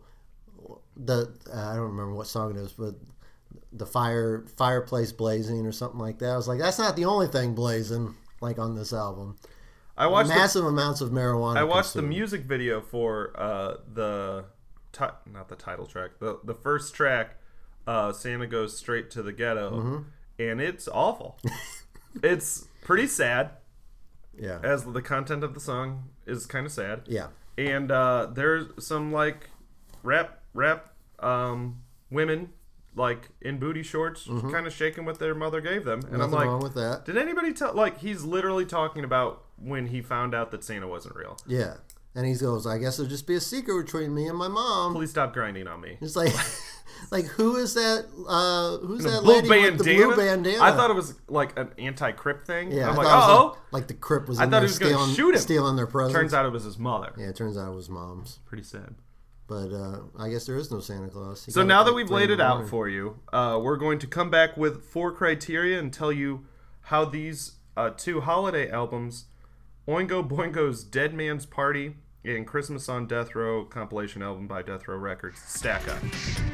Speaker 2: the uh, I don't remember what song it is, but the fire fireplace blazing or something like that. I was like, that's not the only thing blazing like on this album.
Speaker 1: I watched
Speaker 2: massive
Speaker 1: the,
Speaker 2: amounts of marijuana.
Speaker 1: I watched
Speaker 2: consumed.
Speaker 1: the music video for uh, the ti- not the title track, the the first track. Uh, Santa Goes Straight to the Ghetto,
Speaker 2: mm-hmm.
Speaker 1: and it's awful. It's pretty sad.
Speaker 2: Yeah.
Speaker 1: As the content of the song is kind of sad.
Speaker 2: Yeah.
Speaker 1: And uh, there's some like rap rap um, women like in booty shorts, mm-hmm. kind of shaking what their mother gave them, and
Speaker 2: Nothing
Speaker 1: I'm like,
Speaker 2: wrong with that.
Speaker 1: Did anybody tell? Like, he's literally talking about when he found out that Santa wasn't real.
Speaker 2: Yeah, and he goes, "I guess it'll just be a secret between me and my mom."
Speaker 1: Please stop grinding on me.
Speaker 2: It's like, like who is that? Uh, who's
Speaker 1: the
Speaker 2: that
Speaker 1: blue
Speaker 2: lady
Speaker 1: bandana?
Speaker 2: with the blue bandana?
Speaker 1: I thought it was like an anti-Crip thing.
Speaker 2: Yeah,
Speaker 1: I'm
Speaker 2: I
Speaker 1: like,
Speaker 2: thought it was
Speaker 1: oh,
Speaker 2: like, like the Crip was.
Speaker 1: I
Speaker 2: in
Speaker 1: thought
Speaker 2: there
Speaker 1: he was going to
Speaker 2: stealing,
Speaker 1: shoot him.
Speaker 2: stealing their presents.
Speaker 1: Turns out it was his mother.
Speaker 2: Yeah, it turns out it was mom's.
Speaker 1: Pretty sad.
Speaker 2: But uh, I guess there is no Santa Claus. He
Speaker 1: So
Speaker 2: got
Speaker 1: now
Speaker 2: it
Speaker 1: that
Speaker 2: like
Speaker 1: we've
Speaker 2: three
Speaker 1: laid
Speaker 2: in
Speaker 1: it
Speaker 2: the
Speaker 1: out
Speaker 2: morning.
Speaker 1: for you, uh, we're going to come back with four criteria and tell you how these uh, two holiday albums, Oingo Boingo's Dead Man's Party and Christmas on Death Row compilation album by Death Row Records, stack up.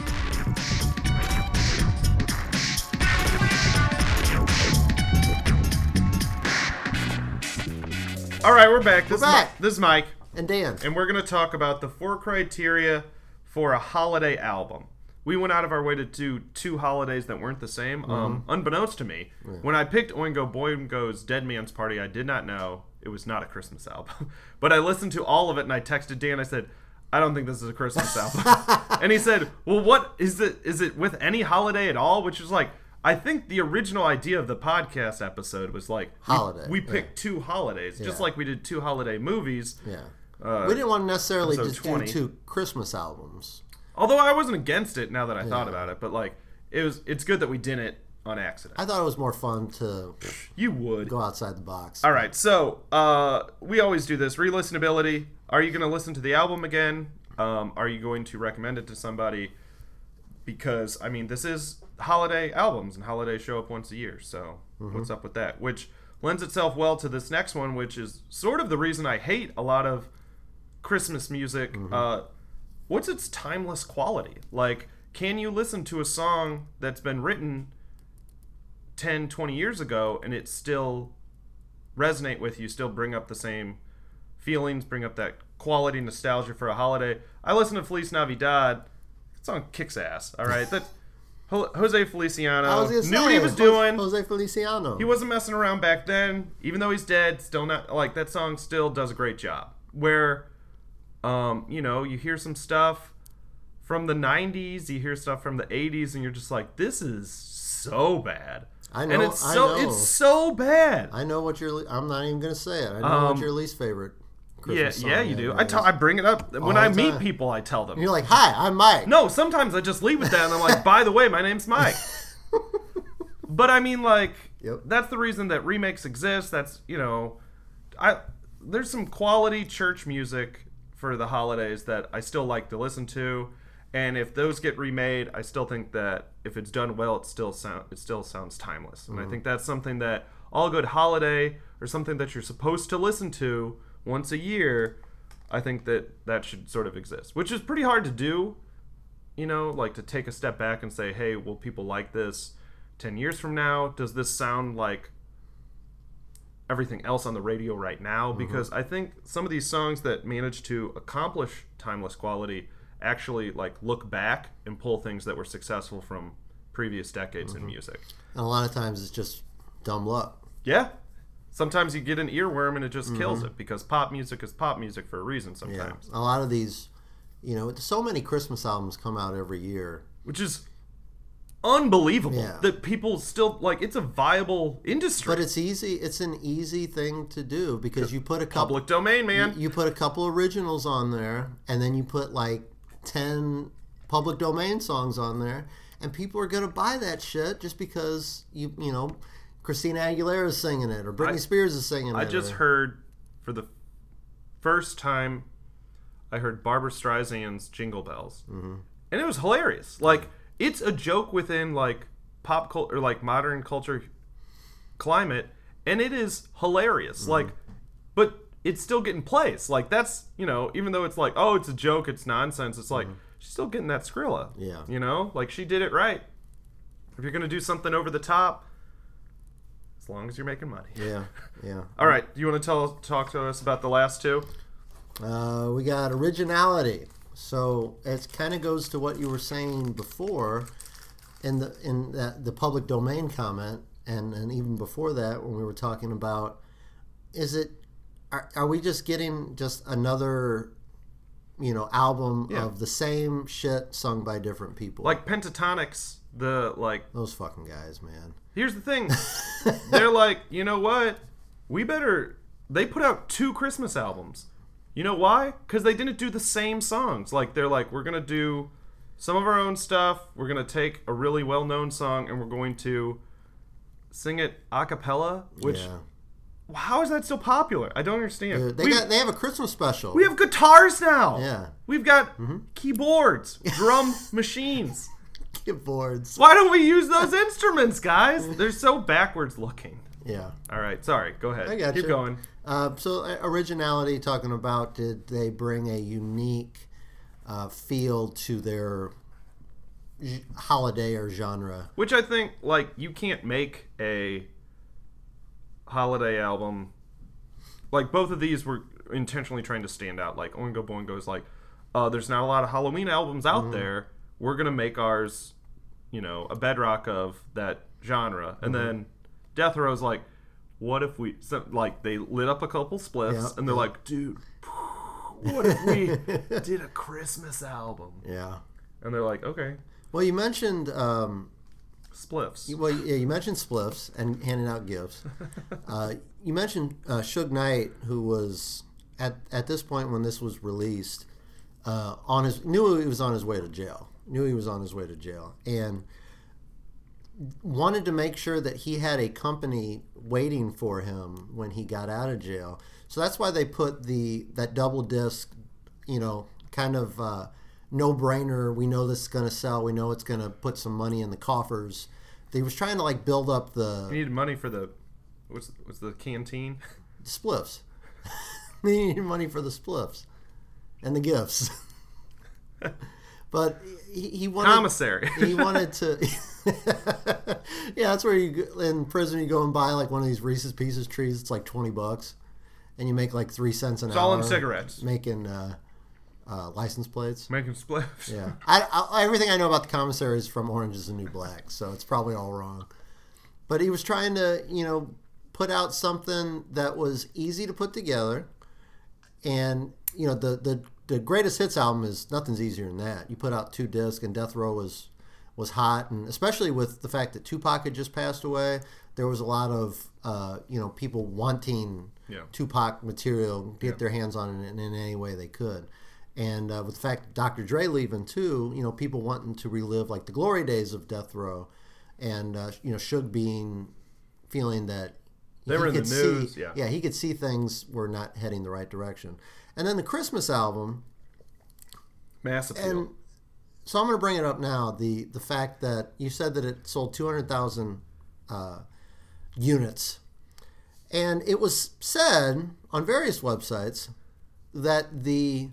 Speaker 1: All right, we're back. This,
Speaker 2: We're back.
Speaker 1: Is, Mi- this is Mike.
Speaker 2: And Dan.
Speaker 1: And we're going to talk about the four criteria for a holiday album. We went out of our way to do two holidays that weren't the same. Mm-hmm. Um, unbeknownst to me, yeah. when I picked Oingo Boingo's Dead Man's Party, I did not know it was not a Christmas album. But I listened to all of it, and I texted Dan. I said, I don't think this is a Christmas album. And he said, well, what is it? Is it with any holiday at all? Which is like, I think the original idea of the podcast episode was like,
Speaker 2: holiday.
Speaker 1: We, we picked yeah. two holidays, yeah. just like we did two holiday movies.
Speaker 2: Yeah.
Speaker 1: Uh,
Speaker 2: we didn't want to necessarily just
Speaker 1: twenty.
Speaker 2: do two Christmas albums.
Speaker 1: Although I wasn't against it now that I
Speaker 2: yeah.
Speaker 1: thought about it, but like it was, it's good that we did it on accident.
Speaker 2: I thought it was more fun to
Speaker 1: you would
Speaker 2: go outside the box.
Speaker 1: All right, so uh, we always do this re-listenability. Are you going to listen to the album again? Um, are you going to recommend it to somebody? Because I mean, this is holiday albums, and holidays show up once a year. So mm-hmm. what's up with that? Which lends itself well to this next one, which is sort of the reason I hate a lot of Christmas music. Mm-hmm. Uh, what's its timeless quality? Like, can you listen to a song that's been written ten, twenty years ago and it still resonate with you, still bring up the same feelings, bring up that quality, nostalgia for a holiday? I listen to Feliz Navidad. That song kicks ass, all right? That Jose Feliciano
Speaker 2: I was gonna
Speaker 1: knew
Speaker 2: say,
Speaker 1: what he was doing.
Speaker 2: Jose Feliciano.
Speaker 1: He wasn't messing around back then. Even though he's dead, still not, like, that song still does a great job. Where, um, you know, you hear some stuff from the nineties, you hear stuff from the eighties, and you're just like, this is so bad.
Speaker 2: I know.
Speaker 1: And it's
Speaker 2: I
Speaker 1: so
Speaker 2: know.
Speaker 1: it's so bad.
Speaker 2: I know what your. I'm not even gonna say it. I know
Speaker 1: Um,
Speaker 2: what your least favorite Christmas
Speaker 1: yeah, yeah,
Speaker 2: song
Speaker 1: you do.
Speaker 2: is.
Speaker 1: I tell, I bring it up when
Speaker 2: the
Speaker 1: I meet
Speaker 2: time.
Speaker 1: people. I tell them.
Speaker 2: And you're like, "Hi, I'm Mike."
Speaker 1: No, sometimes I just leave with that, and I'm like, by the way, my name's Mike. But I mean, like,
Speaker 2: Yep.
Speaker 1: that's the reason that remakes exist. That's, you know, I there's some quality church music for the holidays that I still like to listen to, and if those get remade, I still think that if it's done well, it still sound it still sounds timeless. And
Speaker 2: Mm-hmm.
Speaker 1: I think that's something that all good holiday or something that you're supposed to listen to once a year. I think that that should sort of exist, which is pretty hard to do. You know, like to take a step back and say, hey, will people like this ten years from now? Does this sound like everything else on the radio right now? Mm-hmm. Because I think some of these songs that manage to accomplish timeless quality actually like look back and pull things that were successful from previous decades
Speaker 2: Mm-hmm.
Speaker 1: in music.
Speaker 2: And a lot of times it's just dumb luck.
Speaker 1: Yeah. Sometimes you get an earworm and it just mm-hmm. kills it, because pop music is pop music for a reason sometimes.
Speaker 2: Yeah. A lot of these, you know, so many Christmas albums come out every year.
Speaker 1: Which is unbelievable
Speaker 2: Yeah.
Speaker 1: that people still, like, it's a viable industry.
Speaker 2: But it's easy. It's an easy thing to do because you put a couple
Speaker 1: public domain, man.
Speaker 2: You, you put a couple originals on there, and then you put like ten public domain songs on there, and people are gonna buy that shit just because you you know Christina Aguilera is singing it or Britney
Speaker 1: I,
Speaker 2: Spears is singing
Speaker 1: I
Speaker 2: it.
Speaker 1: I just
Speaker 2: or,
Speaker 1: heard for the first time, I heard Barbara Streisand's Jingle Bells, mm-hmm. and it was hilarious. Like, it's a joke within like pop culture or like modern culture climate, and it is hilarious. Mm-hmm. Like, but it's still getting plays. Like, that's, you know, even though it's like, oh, it's a joke, it's nonsense. It's like, mm-hmm. she's still getting that Skrilla.
Speaker 2: Yeah.
Speaker 1: You know, like, she did it right. If you're gonna do something over the top, As long as you're making money.
Speaker 2: Yeah, yeah.
Speaker 1: All right. Do you want to tell talk to us about the last two?
Speaker 2: Uh, we got originality. So it kind of goes to what you were saying before in the in that, the public domain comment, and, and even before that when we were talking about, is it, are, are we just getting just another, you know, album
Speaker 1: Yeah.
Speaker 2: of the same shit sung by different people?
Speaker 1: Like Pentatonix, the like.
Speaker 2: Those fucking guys, man.
Speaker 1: Here's the thing. They're like, you know what? We better. They put out two Christmas albums. You know why? Because they didn't do the same songs. Like, they're like, we're going to do some of our own stuff. We're going to take a really well-known song and we're going to sing it a cappella. Which,
Speaker 2: Yeah.
Speaker 1: how is that so popular? I don't understand.
Speaker 2: Dude, they
Speaker 1: we,
Speaker 2: got they have a Christmas special.
Speaker 1: we have guitars now.
Speaker 2: Yeah.
Speaker 1: We've got keyboards, drum machines.
Speaker 2: Keyboards.
Speaker 1: Why don't we use those instruments, guys? They're so backwards looking.
Speaker 2: Yeah.
Speaker 1: All right, sorry. Go ahead.
Speaker 2: I got
Speaker 1: Keep
Speaker 2: you.
Speaker 1: going.
Speaker 2: Uh, so uh, originality, talking about, did they bring a unique uh, feel to their j- holiday or genre?
Speaker 1: Which I think, like, you can't make a holiday album. Like, both of these were intentionally trying to stand out. Like, Oingo Boingo is like, uh, there's not a lot of Halloween albums out
Speaker 2: Mm-hmm.
Speaker 1: there. We're going to make ours, you know, a bedrock of that genre. And
Speaker 2: Mm-hmm.
Speaker 1: then Death Row's like, what if we, so, like, they lit up a couple spliffs,
Speaker 2: Yeah,
Speaker 1: and they're
Speaker 2: yeah.
Speaker 1: like, dude, what if we did a Christmas album?
Speaker 2: Yeah.
Speaker 1: And they're like, okay,
Speaker 2: Well, you mentioned um,
Speaker 1: spliffs.
Speaker 2: well, yeah, you mentioned spliffs and handing out gifts. uh, you mentioned uh, Suge Knight, who was at at this point when this was released, uh, on his knew he was on his way to jail. Knew he was on his way to jail, and wanted to make sure that he had a company waiting for him when he got out of jail. So that's why they put the that double disc, you know, kind of uh, no brainer. We know this is going to sell. We know it's going to put some money in the coffers. They was trying to like build up the
Speaker 1: You needed money for the, what's, what's the canteen?
Speaker 2: spliffs. They needed money for the spliffs and the gifts. But he, he wanted
Speaker 1: Commissary.
Speaker 2: he wanted to. Yeah, that's where you go- in prison you go and buy like one of these Reese's Pieces trees. It's like twenty bucks, and you make like three cents an
Speaker 1: It's
Speaker 2: hour.
Speaker 1: all in cigarettes.
Speaker 2: Making uh, uh, license plates.
Speaker 1: Making spliffs.
Speaker 2: Yeah, I, I, everything I know about the commissary is from Orange Is the New Black, so it's probably all wrong. But he was trying to, you know, put out something that was easy to put together, and you know the the the greatest hits album is nothing's easier than that. You put out two discs, and Death Row was was hot, and especially with the fact that Tupac had just passed away, there was a lot of uh, you know people wanting
Speaker 1: Yeah.
Speaker 2: Tupac material, get
Speaker 1: Yeah.
Speaker 2: their hands on it in, in any way they could. And uh, with the fact that Doctor Dre leaving too, you know, people wanting to relive like the glory days of Death Row, and uh, you know, Suge being feeling that
Speaker 1: They
Speaker 2: he
Speaker 1: were in the
Speaker 2: could
Speaker 1: news,
Speaker 2: see,
Speaker 1: yeah.
Speaker 2: yeah, he could see things were not heading the right direction. And then the Christmas album,
Speaker 1: Mass appeal.
Speaker 2: and so I'm going to bring it up now. The the fact that you said that it sold two hundred thousand uh, units, and it was said on various websites that the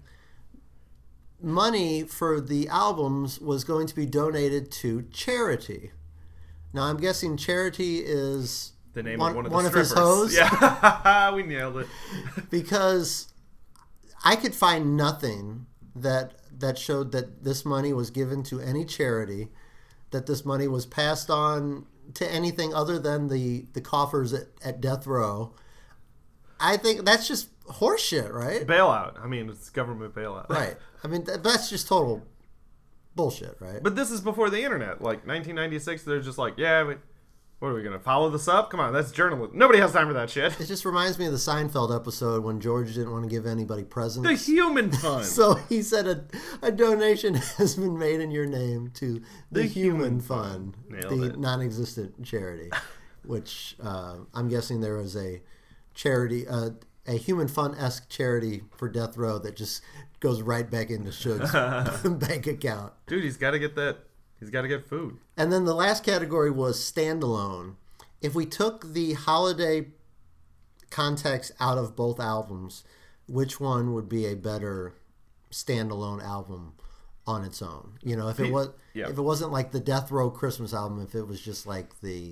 Speaker 2: money for the albums was going to be donated to charity. Now I'm guessing charity is
Speaker 1: the name
Speaker 2: one,
Speaker 1: of one of the
Speaker 2: one of
Speaker 1: strippers.
Speaker 2: his hoes,
Speaker 1: Yeah, we nailed it.
Speaker 2: because I could find nothing that that showed that this money was given to any charity, that this money was passed on to anything other than the, the coffers at, at Death Row. I think that's just horseshit, right?
Speaker 1: Bailout. I mean, it's government bailout.
Speaker 2: Right. I mean, th- that's just total bullshit, right?
Speaker 1: But this is before the internet. Like nineteen ninety-six, they're just like, yeah, we, what are we gonna follow this up? Come on, that's journalism. Nobody has time for that shit.
Speaker 2: It just reminds me of the Seinfeld episode when George didn't want to give anybody presents.
Speaker 1: The human fund.
Speaker 2: So he said a, a donation has been made in your name to the,
Speaker 1: The
Speaker 2: Human,
Speaker 1: Human
Speaker 2: Fund,
Speaker 1: Nailed
Speaker 2: the
Speaker 1: it.
Speaker 2: non-existent charity, which uh, I'm guessing there was a charity, uh, a Human Fund-esque charity for Death Row that just goes right back into Suge's bank account.
Speaker 1: Dude, he's got to get that. He's got to get food.
Speaker 2: And then the last category was standalone. If we took the holiday context out of both albums, which one would be a better standalone album on its own? You know, if it was
Speaker 1: Yeah.
Speaker 2: if it wasn't like the Death Row Christmas album, if it was just like the,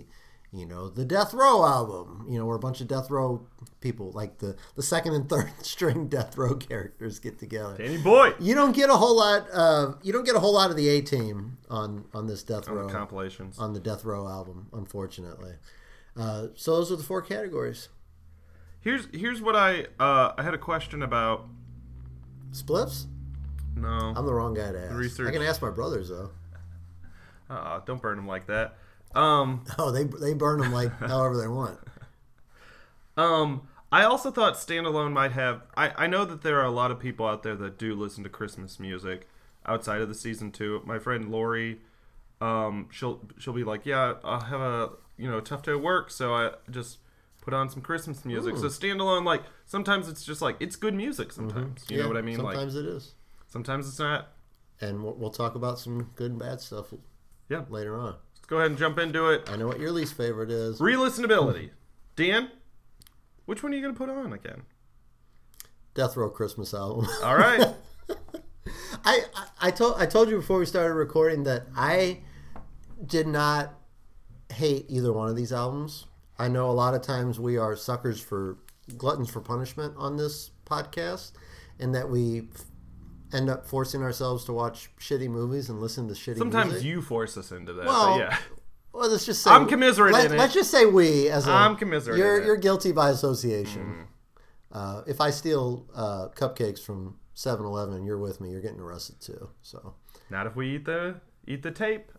Speaker 2: you know, the Death Row album, you know, where a bunch of Death Row people, like the, the second and third string Death Row characters get together.
Speaker 1: Danny Boy.
Speaker 2: You don't get a whole lot of, you don't get a whole lot of the A-Team on, on this Death
Speaker 1: On
Speaker 2: Row.
Speaker 1: the compilations.
Speaker 2: On the Death Row album, unfortunately. Uh, so those are the four categories.
Speaker 1: Here's here's what I uh, I had a question about.
Speaker 2: Spliffs?
Speaker 1: No.
Speaker 2: I'm the wrong guy to ask.
Speaker 1: Research.
Speaker 2: I can ask my brothers, though.
Speaker 1: Uh, don't burn them like that. Um,
Speaker 2: Oh, they they burn them like however they want.
Speaker 1: um, I also thought Standalone might have... I, I know that there are a lot of people out there that do listen to Christmas music outside of the season two. My friend Lori, um, she'll she'll be like, yeah, I'll have a you know tough day at work, so I just put on some Christmas music.
Speaker 2: Ooh.
Speaker 1: So Standalone, like, sometimes it's just like, it's good music sometimes. You
Speaker 2: Yeah,
Speaker 1: know what I mean?
Speaker 2: Sometimes
Speaker 1: like
Speaker 2: it is.
Speaker 1: Sometimes it's not.
Speaker 2: And we'll, we'll talk about some good and bad stuff
Speaker 1: Yeah.
Speaker 2: later on.
Speaker 1: Let's go ahead and jump into it.
Speaker 2: I know what your least favorite is.
Speaker 1: Re-listenability. Dan, which one are you going to put on again?
Speaker 2: Death Row Christmas album.
Speaker 1: All right.
Speaker 2: I, I I told I told you before we started recording that I did not hate either one of these albums. I know a lot of times we are suckers for gluttons for punishment on this podcast, and that we f- end up forcing ourselves to watch shitty movies and listen to shitty
Speaker 1: Sometimes
Speaker 2: music.
Speaker 1: you force us into that.
Speaker 2: Well,
Speaker 1: but yeah.
Speaker 2: Well, let's just say
Speaker 1: I'm commiserating
Speaker 2: Let,
Speaker 1: it.
Speaker 2: Let's just say we as a.
Speaker 1: I'm commiserating
Speaker 2: You're
Speaker 1: it.
Speaker 2: you're guilty by association. Mm. Uh, if I steal uh, cupcakes from seven eleven, you're with me. You're getting arrested too. So.
Speaker 1: Not if we eat the eat the tape.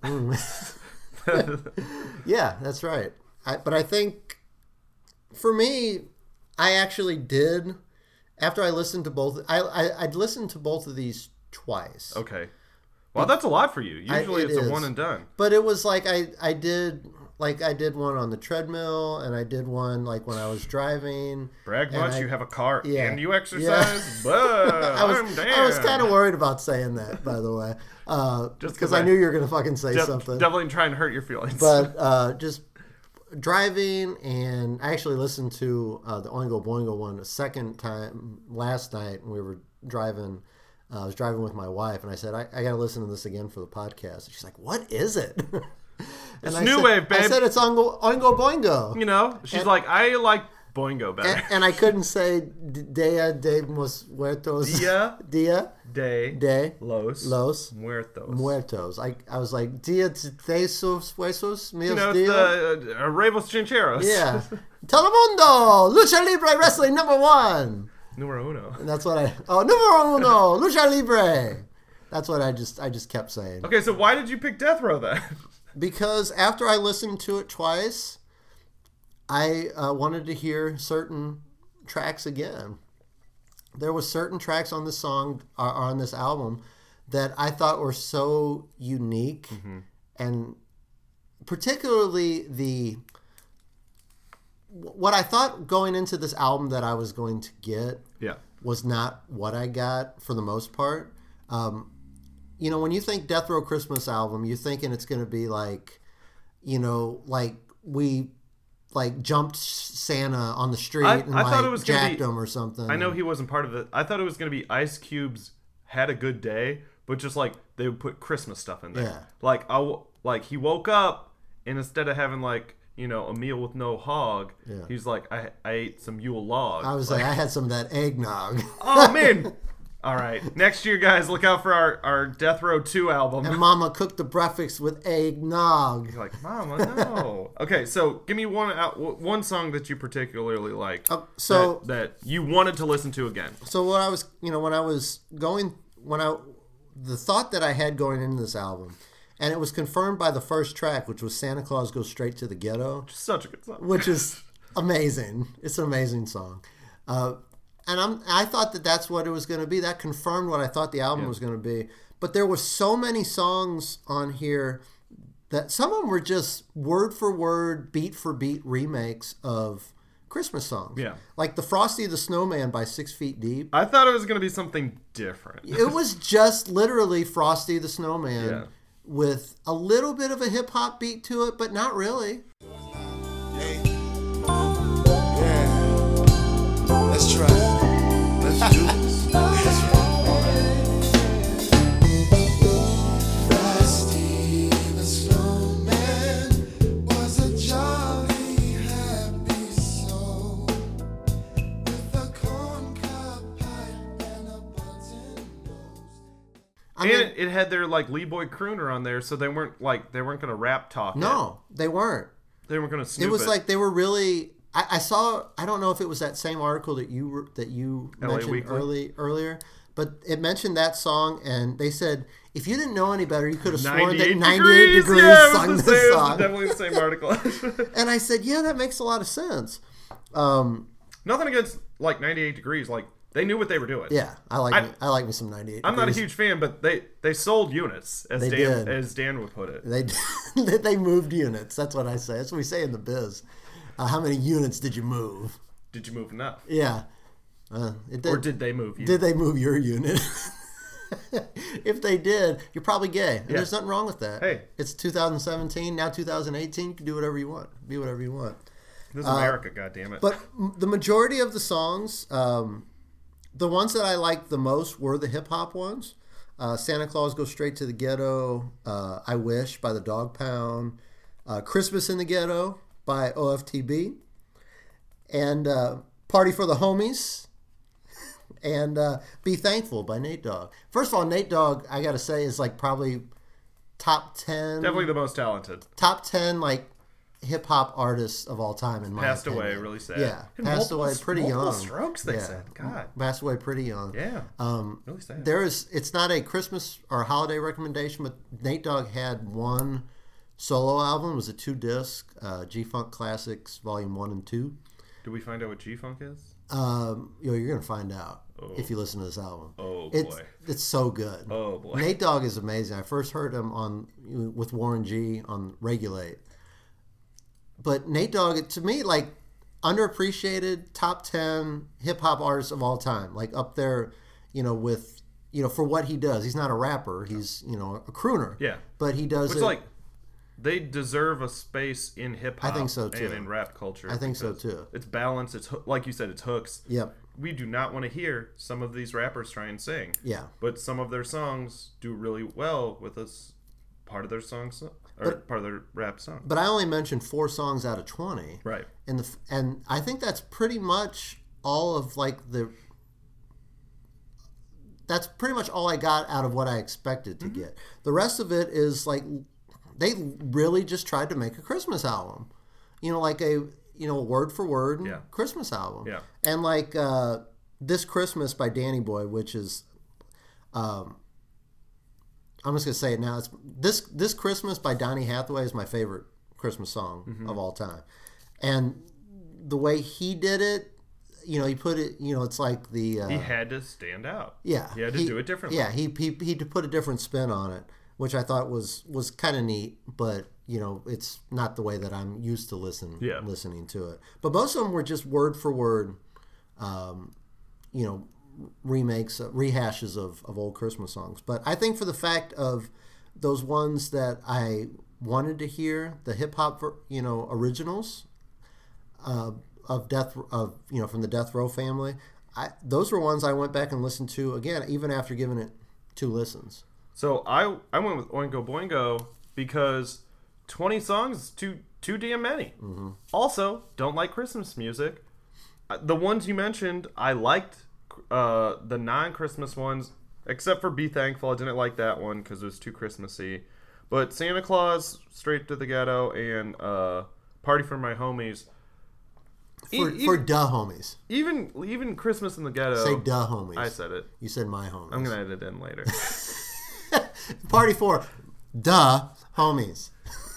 Speaker 2: Yeah, that's right. I, but I think for me, I actually did. After I listened to both, I, I I'd listened to both of these twice.
Speaker 1: Okay. Well, that's a lot for you. Usually
Speaker 2: I, it
Speaker 1: it's
Speaker 2: is.
Speaker 1: a one and done.
Speaker 2: But it was like I, I did like I did one on the treadmill, and I did one like when I was driving.
Speaker 1: Brag
Speaker 2: and
Speaker 1: much,
Speaker 2: I-
Speaker 1: you have a car
Speaker 2: yeah.
Speaker 1: and you exercise. But
Speaker 2: I was
Speaker 1: I'm Dan.
Speaker 2: I was kind of worried about saying that, by the way, uh,
Speaker 1: Just
Speaker 2: because
Speaker 1: 'cause
Speaker 2: I
Speaker 1: I-
Speaker 2: knew you were gonna fucking say
Speaker 1: De-
Speaker 2: something.
Speaker 1: Definitely trying to hurt your feelings.
Speaker 2: But uh, just driving, and I actually listened to uh, the Oingo Boingo one a second time last night when we were driving. Uh, I was driving with my wife, and I said, I, I got to listen to this again for the podcast. And she's like, what is it? and
Speaker 1: It's
Speaker 2: I
Speaker 1: new
Speaker 2: said,
Speaker 1: wave, babe.
Speaker 2: I said, it's Oingo, Oingo Boingo.
Speaker 1: you know, she's
Speaker 2: and-
Speaker 1: like, I like Boingo better.
Speaker 2: And, and I couldn't say D- Dia de los Muertos.
Speaker 1: Dia
Speaker 2: Dia
Speaker 1: de
Speaker 2: de
Speaker 1: los
Speaker 2: los
Speaker 1: muertos.
Speaker 2: Muertos. I, I was like, Dia de esos huesos míos
Speaker 1: You know,
Speaker 2: dia.
Speaker 1: it's the uh, Ravos Chincheros.
Speaker 2: Yeah. Telemundo! Lucha Libre Wrestling number one!
Speaker 1: Numero uno.
Speaker 2: And that's what I... Oh, numero uno! Lucha Libre! That's what I just I just kept saying.
Speaker 1: Okay, so why did you pick Death Row then?
Speaker 2: Because after I listened to it twice, I uh, wanted to hear certain tracks again. There were certain tracks on this song, or on this album, that I thought were so unique, mm-hmm. and particularly the... What I thought going into this album that I was going to get
Speaker 1: Yeah.
Speaker 2: was not what I got for the most part. Um, you know, when you think Death Row Christmas album, you're thinking it's going to be like, you know, like we like jumped Santa on the street
Speaker 1: I-
Speaker 2: and
Speaker 1: I
Speaker 2: like
Speaker 1: thought it was gonna
Speaker 2: jacked
Speaker 1: be-
Speaker 2: him or something.
Speaker 1: I know he wasn't part of it. I thought it was going to be Ice Cube's Had a Good Day, but just like they would put Christmas stuff in there.
Speaker 2: Yeah.
Speaker 1: Like I w- like he woke up and instead of having like, you know, a meal with no hog,
Speaker 2: Yeah.
Speaker 1: he's like, I I ate some Yule log.
Speaker 2: I was like, I had some of that eggnog.
Speaker 1: oh man. All right. Next year, guys, look out for our, our Death Row two album.
Speaker 2: And Mama cooked the breakfast with eggnog.
Speaker 1: You're like, Mama, no. Okay, so give me one out, one song that you particularly like.
Speaker 2: Oh, so-
Speaker 1: that, that you wanted to listen to again.
Speaker 2: So what I was, you know, when I was going, when I, the thought that I had going into this album, and it was confirmed by the first track, which was Santa Claus Goes Straight to the Ghetto,
Speaker 1: Such a good song.
Speaker 2: which is amazing. It's an amazing song. Uh, and I'm, I thought that that's what it was going to be. That confirmed what I thought the album
Speaker 1: Yeah.
Speaker 2: was going to be. But there were so many songs on here that some of them were just word for word, beat for beat remakes of Christmas songs.
Speaker 1: Yeah.
Speaker 2: Like the Frosty the Snowman by Six Feet Deep.
Speaker 1: I thought it was going to be something different.
Speaker 2: It was just literally Frosty the Snowman
Speaker 1: Yeah.
Speaker 2: with a little bit of a hip hop beat to it, but not really.
Speaker 3: Hey. Yeah. Let's try. Let's do this. Let's Frosty the Snowman was a jolly
Speaker 2: I
Speaker 1: and
Speaker 2: mean,
Speaker 1: it, it had their like Lee Boy Crooner on there, so they weren't like they weren't gonna rap talk.
Speaker 2: no, they weren't.
Speaker 1: it. They weren't gonna snoop
Speaker 2: It was
Speaker 1: it.
Speaker 2: like they were really. I, I saw. I don't know if it was that same article that you were- that you
Speaker 1: L A
Speaker 2: mentioned
Speaker 1: Weekly?
Speaker 2: early earlier, but it mentioned that song, and they said if you didn't know any better, you could have sworn that
Speaker 1: ninety-eight
Speaker 2: ninety-eight
Speaker 1: degrees,
Speaker 2: degrees
Speaker 1: yeah, it
Speaker 2: sung
Speaker 1: was
Speaker 2: this
Speaker 1: the same, it was
Speaker 2: song.
Speaker 1: definitely the same article.
Speaker 2: And I said, yeah, that makes a lot of sense. Um,
Speaker 1: Nothing against like ninety-eight degrees. Like they knew what they were doing.
Speaker 2: yeah, I like
Speaker 1: I-
Speaker 2: me, I like me some ninety-eight.
Speaker 1: I'm not a
Speaker 2: degrees.
Speaker 1: huge fan, but they they sold units, as
Speaker 2: They
Speaker 1: Dan
Speaker 2: did.
Speaker 1: as Dan would put it.
Speaker 2: They they moved units. That's what I say. That's what we say in the biz. Uh, how many units did you move?
Speaker 1: Did you move enough,
Speaker 2: Yeah. Uh, it did,
Speaker 1: or did they move you?
Speaker 2: did they move your unit? If they did, you're probably gay. And
Speaker 1: Yeah.
Speaker 2: there's nothing wrong with that.
Speaker 1: Hey.
Speaker 2: It's two thousand seventeen, now two thousand eighteen. You can do whatever you want. Be whatever you want.
Speaker 1: This is America, goddammit.
Speaker 2: Uh, But m- the majority of the songs, um, the ones that I liked the most were the hip hop ones. Uh, Santa Claus Goes Straight to the Ghetto, uh, I Wish by the Dog Pound, uh, Christmas in the Ghetto by O F T B, and uh, Party for the Homies, and uh, Be Thankful by Nate Dogg. First of all, Nate Dogg, I gotta say, is like probably top ten,
Speaker 1: Definitely the most talented.
Speaker 2: top ten like hip hop artists of all time in my
Speaker 1: Passed
Speaker 2: opinion.
Speaker 1: away, really sad.
Speaker 2: Yeah,
Speaker 1: And
Speaker 2: passed
Speaker 1: multiple-
Speaker 2: away pretty
Speaker 1: multiple
Speaker 2: young.
Speaker 1: strokes, they
Speaker 2: Yeah.
Speaker 1: said. God.
Speaker 2: Passed away pretty young.
Speaker 1: Yeah.
Speaker 2: Um,
Speaker 1: really sad.
Speaker 2: there is. It's not a Christmas or holiday recommendation, but Nate Dogg had one solo album. It was a two disc uh, G Funk Classics Volume One and Two.
Speaker 1: Did we find out what G Funk is?
Speaker 2: Um, you know, you're gonna find out
Speaker 1: Oh.
Speaker 2: if you listen to this album.
Speaker 1: Oh
Speaker 2: It's
Speaker 1: boy.
Speaker 2: it's so good.
Speaker 1: Oh boy.
Speaker 2: Nate Dogg is amazing. I first heard him on with Warren G on Regulate. But Nate Dogg, to me, like underappreciated top ten hip hop artists of all time, like up there, you know, with you know for what he does. He's not a rapper. He's you know a crooner.
Speaker 1: Yeah.
Speaker 2: But he does
Speaker 1: Which
Speaker 2: it.
Speaker 1: like they deserve a space in hip hop.
Speaker 2: I think so, too.
Speaker 1: And in rap culture.
Speaker 2: I think so,
Speaker 1: because
Speaker 2: too.
Speaker 1: It's balance. It's hoo- like you said. It's hooks.
Speaker 2: Yep.
Speaker 1: We do not want to hear some of these rappers try and sing.
Speaker 2: Yeah.
Speaker 1: But some of their songs do really well with us. Part of their songs or
Speaker 2: But-
Speaker 1: part of their rap song.
Speaker 2: But I only mentioned four songs out of twenty.
Speaker 1: Right.
Speaker 2: And the and I think that's pretty much all of like the. That's pretty much all I got out of what I expected to
Speaker 1: Mm-hmm.
Speaker 2: get. The rest of it is like they really just tried to make a Christmas album, you know, like a you know word for word
Speaker 1: Yeah.
Speaker 2: Christmas album.
Speaker 1: Yeah.
Speaker 2: And like uh, This Christmas by Danny Boy, which is, um, I'm just gonna say it now. It's this This Christmas by Donny Hathaway is my favorite Christmas song
Speaker 1: Mm-hmm.
Speaker 2: of all time, and the way he did it, you know, he put it, you know, it's like the uh,
Speaker 1: He had to stand out.
Speaker 2: yeah,
Speaker 1: He had to do it differently.
Speaker 2: Yeah, he he he to put a different spin on it, which I thought was was kind of neat, but you know, it's not the way that I'm used to listen
Speaker 1: Yeah.
Speaker 2: listening to it. But most of them were just word for word, um, you know, remakes, uh, rehashes of, of old Christmas songs. But I think for the fact of those ones that I wanted to hear, the hip hop, you know, originals uh, of Death of you know from the Death Row family, I, those were ones I went back and listened to again, even after giving it two listens.
Speaker 1: So I I went with Oingo Boingo because twenty songs is too too damn many. Mm-hmm. Also, don't like Christmas music. Uh, The ones you mentioned, I liked uh, the non-Christmas ones, except for Be Thankful. I didn't like that one because it was too Christmassy. But Santa Claus, Straight to the Ghetto, and uh, Party for My Homies.
Speaker 2: For,
Speaker 1: E-
Speaker 2: for
Speaker 1: even,
Speaker 2: duh homies.
Speaker 1: even even Christmas in the Ghetto.
Speaker 2: Say duh homies.
Speaker 1: I said it.
Speaker 2: You said my homies.
Speaker 1: I'm gonna edit it in later.
Speaker 2: Party for duh homies.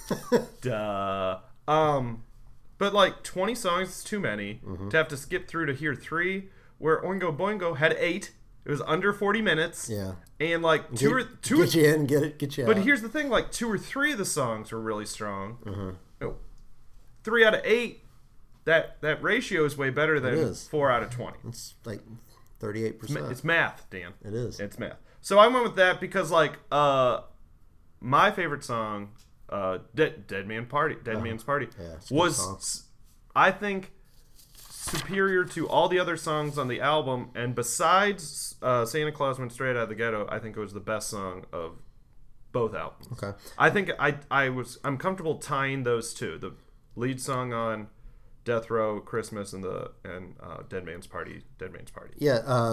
Speaker 1: Duh. Um, but like twenty songs is too many
Speaker 2: Mm-hmm.
Speaker 1: to have to skip through to hear three. Where Oingo Boingo had eight. It was under forty minutes.
Speaker 2: Yeah.
Speaker 1: And like two
Speaker 2: Get,
Speaker 1: or two.
Speaker 2: get you in, get it, get you
Speaker 1: But
Speaker 2: out.
Speaker 1: here's the thing: like two or three of the songs were really strong.
Speaker 2: Mm-hmm.
Speaker 1: No, three out of eight. That that ratio is way better than
Speaker 2: is.
Speaker 1: four out of twenty.
Speaker 2: It's like thirty-eight percent.
Speaker 1: It's math, Dan.
Speaker 2: It is.
Speaker 1: It's math. So I went with that because like uh, my favorite song, uh, Dead Dead Man Party, Dead Man's Party,
Speaker 2: Yeah, it's a good
Speaker 1: was
Speaker 2: song.
Speaker 1: s- I think superior to all the other songs on the album. And besides uh, Santa Claus Went Straight Out of the Ghetto, I think it was the best song of both albums.
Speaker 2: Okay.
Speaker 1: I think I I was I'm comfortable tying those two, the lead song on Death Row, Christmas, and the and uh, Dead Man's Party, Dead Man's Party.
Speaker 2: Yeah, uh,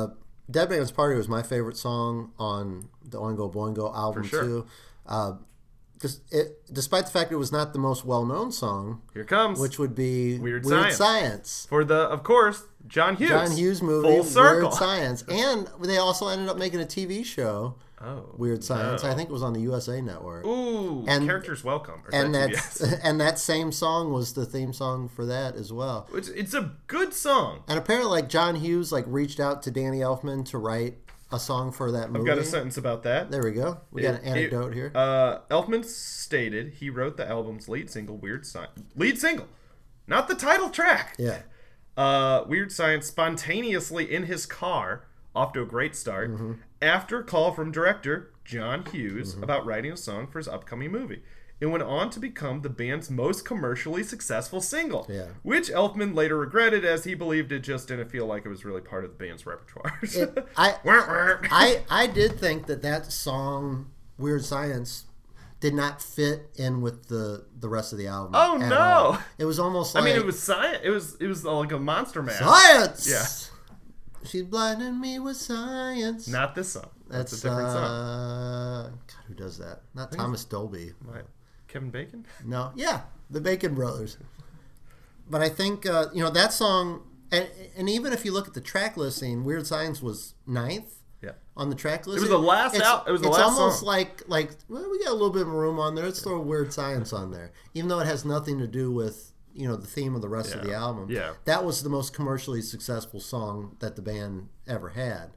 Speaker 2: Dead Man's Party was my favorite song on the Oingo Boingo album,
Speaker 1: For sure.
Speaker 2: too. Uh, just it, despite the fact it was not the most well-known song,
Speaker 1: Here comes
Speaker 2: which would be
Speaker 1: Weird
Speaker 2: Weird
Speaker 1: Science.
Speaker 2: Science.
Speaker 1: for the, of course, John Hughes.
Speaker 2: John Hughes movie,
Speaker 1: Full circle.
Speaker 2: Weird Science. And they also ended up making a T V show,
Speaker 1: Oh,
Speaker 2: Weird Science.
Speaker 1: no.
Speaker 2: I think it was on the U S A Network.
Speaker 1: Ooh,
Speaker 2: And-
Speaker 1: characters welcome. Or is
Speaker 2: and
Speaker 1: that
Speaker 2: that's
Speaker 1: T B S?
Speaker 2: and that same song was the theme song for that as well.
Speaker 1: It's, it's a good song.
Speaker 2: And apparently, like John Hughes, like reached out to Danny Elfman to write a song for that movie.
Speaker 1: I've got a sentence about that.
Speaker 2: There we go. We got an
Speaker 1: It-
Speaker 2: anecdote
Speaker 1: it-
Speaker 2: here.
Speaker 1: Uh, Elfman stated he wrote the album's lead single, Weird Science. Lead single, not the title track.
Speaker 2: Yeah.
Speaker 1: Uh, Weird Science spontaneously in his car, off to a great start,
Speaker 2: Mm-hmm.
Speaker 1: after a call from director John Hughes about writing a song for his upcoming movie. It went on to become the band's most commercially successful single,
Speaker 2: Yeah.
Speaker 1: which Elfman later regretted as he believed it just didn't feel like it was really part of the band's repertoire.
Speaker 2: It- I, I I did think that that song, Weird Science, did not fit in with the, the rest of the album.
Speaker 1: Oh,
Speaker 2: at
Speaker 1: no.
Speaker 2: all. It was almost
Speaker 1: I
Speaker 2: like
Speaker 1: mean, it was science. It was it was like a monster mash.
Speaker 2: science.
Speaker 1: Yeah.
Speaker 2: She's blinding me with science.
Speaker 1: Not this song. That's,
Speaker 2: That's
Speaker 1: a different
Speaker 2: uh,
Speaker 1: song.
Speaker 2: God, who does that? Not Thomas Dolby.
Speaker 1: Right. Kevin Bacon.
Speaker 2: No, yeah, the Bacon Brothers. But I think uh, you know that song, and, and even if you look at the track listing, Weird Science was ninth
Speaker 1: Yeah.
Speaker 2: on the track list.
Speaker 1: It was the last
Speaker 2: It's,
Speaker 1: out- it was the
Speaker 2: it's
Speaker 1: last
Speaker 2: almost
Speaker 1: song.
Speaker 2: like like well, we got a little bit of room on there. Let's throw Weird Science on there, even though it has nothing to do with you know the theme of the rest of
Speaker 1: Yeah.
Speaker 2: the album.
Speaker 1: Yeah.
Speaker 2: That was the most commercially successful song that the band ever had.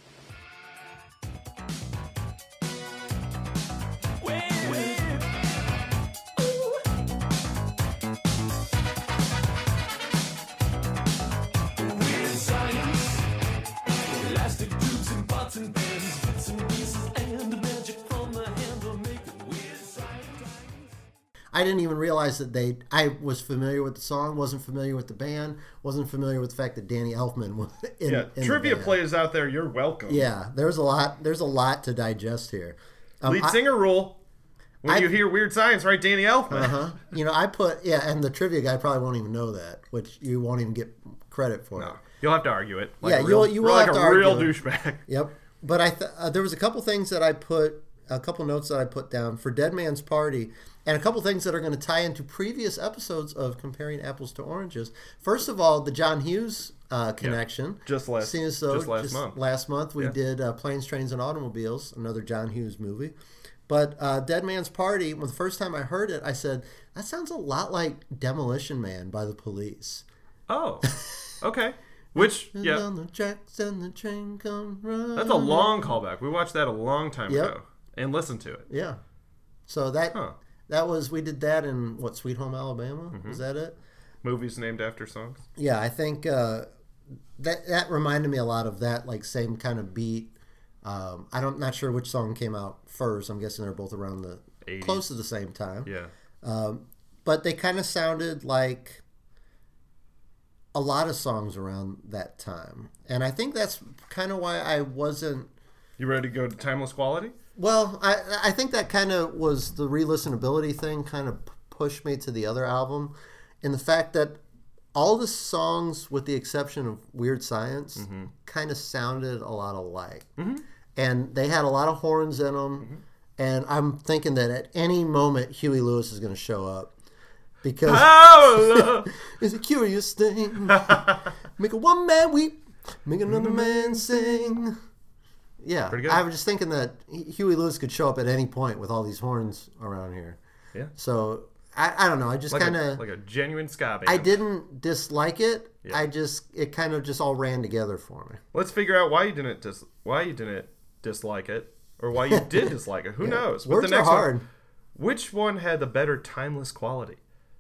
Speaker 2: I didn't even realize that they. I was familiar with the song, wasn't familiar with the band, wasn't familiar with the fact that Danny Elfman was in.
Speaker 1: Yeah.
Speaker 2: in the
Speaker 1: Trivia
Speaker 2: band.
Speaker 1: players out there, you're welcome.
Speaker 2: Yeah, there's a lot. There's a lot to digest here. Um,
Speaker 1: Lead
Speaker 2: I-
Speaker 1: singer rule. When
Speaker 2: I-
Speaker 1: you hear Weird Science, right? Danny Elfman.
Speaker 2: Uh-huh. You know, I put yeah, and the trivia guy probably won't even know that, which you won't even get credit for.
Speaker 1: No, you'll have to argue it. Like
Speaker 2: Yeah,
Speaker 1: a real,
Speaker 2: you'll- you will
Speaker 1: like
Speaker 2: have
Speaker 1: a
Speaker 2: to
Speaker 1: real
Speaker 2: argue it.
Speaker 1: douchebag.
Speaker 2: Yep. But I th- uh, there was a couple things that I put, a couple notes that I put down for Dead Man's Party, and a couple things that are going to tie into previous episodes of comparing apples to oranges. First of all, the John Hughes uh, connection.
Speaker 1: Just last-
Speaker 2: Seeing as though
Speaker 1: just last month.
Speaker 2: Last month we
Speaker 1: Yeah.
Speaker 2: did uh, Planes, Trains, and Automobiles, another John Hughes movie. But uh, Dead Man's Party, when the first time I heard it, I said, that sounds a lot like Demolition Man by the Police.
Speaker 1: Oh, okay. Which,
Speaker 2: And
Speaker 1: yeah,
Speaker 2: on the tracks and the train comes running.
Speaker 1: that's a long callback. We watched that a long time
Speaker 2: Yep.
Speaker 1: ago and listened to it.
Speaker 2: Yeah. So that
Speaker 1: Huh.
Speaker 2: that was we did that in what Sweet Home Alabama?
Speaker 1: Mm-hmm.
Speaker 2: Was that it?
Speaker 1: Movies named after songs.
Speaker 2: Yeah, I think uh, that that reminded me a lot of that like same kind of beat. Um, I don't not sure which song came out first. I'm guessing they're both around the
Speaker 1: eighties.
Speaker 2: close to the same time.
Speaker 1: Yeah.
Speaker 2: Um, but they kind of sounded like a lot of songs around that time, and I think that's kind of why I wasn't.
Speaker 1: You ready to go to Timeless Quality?
Speaker 2: Well, I I think that kind of was the re-listenability thing kind of p- pushed me to the other album, in the fact that all the songs, with the exception of Weird Science,
Speaker 1: Mm-hmm.
Speaker 2: kind of sounded a lot alike. And they had a lot of horns in them,
Speaker 1: Mm-hmm.
Speaker 2: and I'm thinking that at any moment Huey Lewis is going to show up. Because
Speaker 1: Oh,
Speaker 2: it's a curious thing. Make a one man weep, make another man sing. Yeah,
Speaker 1: Pretty good.
Speaker 2: I was just thinking that Huey Lewis could show up at any point with all these horns around here.
Speaker 1: yeah.
Speaker 2: So I, I don't know. I just
Speaker 1: Like,
Speaker 2: kind
Speaker 1: a,
Speaker 2: of
Speaker 1: like a genuine ska band.
Speaker 2: I didn't dislike it.
Speaker 1: Yeah.
Speaker 2: I just it kind of just all ran together for me.
Speaker 1: Let's figure out why you didn't dis- why you didn't dislike it, or why you did dislike it. Who knows? But
Speaker 2: Words
Speaker 1: the
Speaker 2: are
Speaker 1: next
Speaker 2: hard.
Speaker 1: One, which one had the better timeless quality?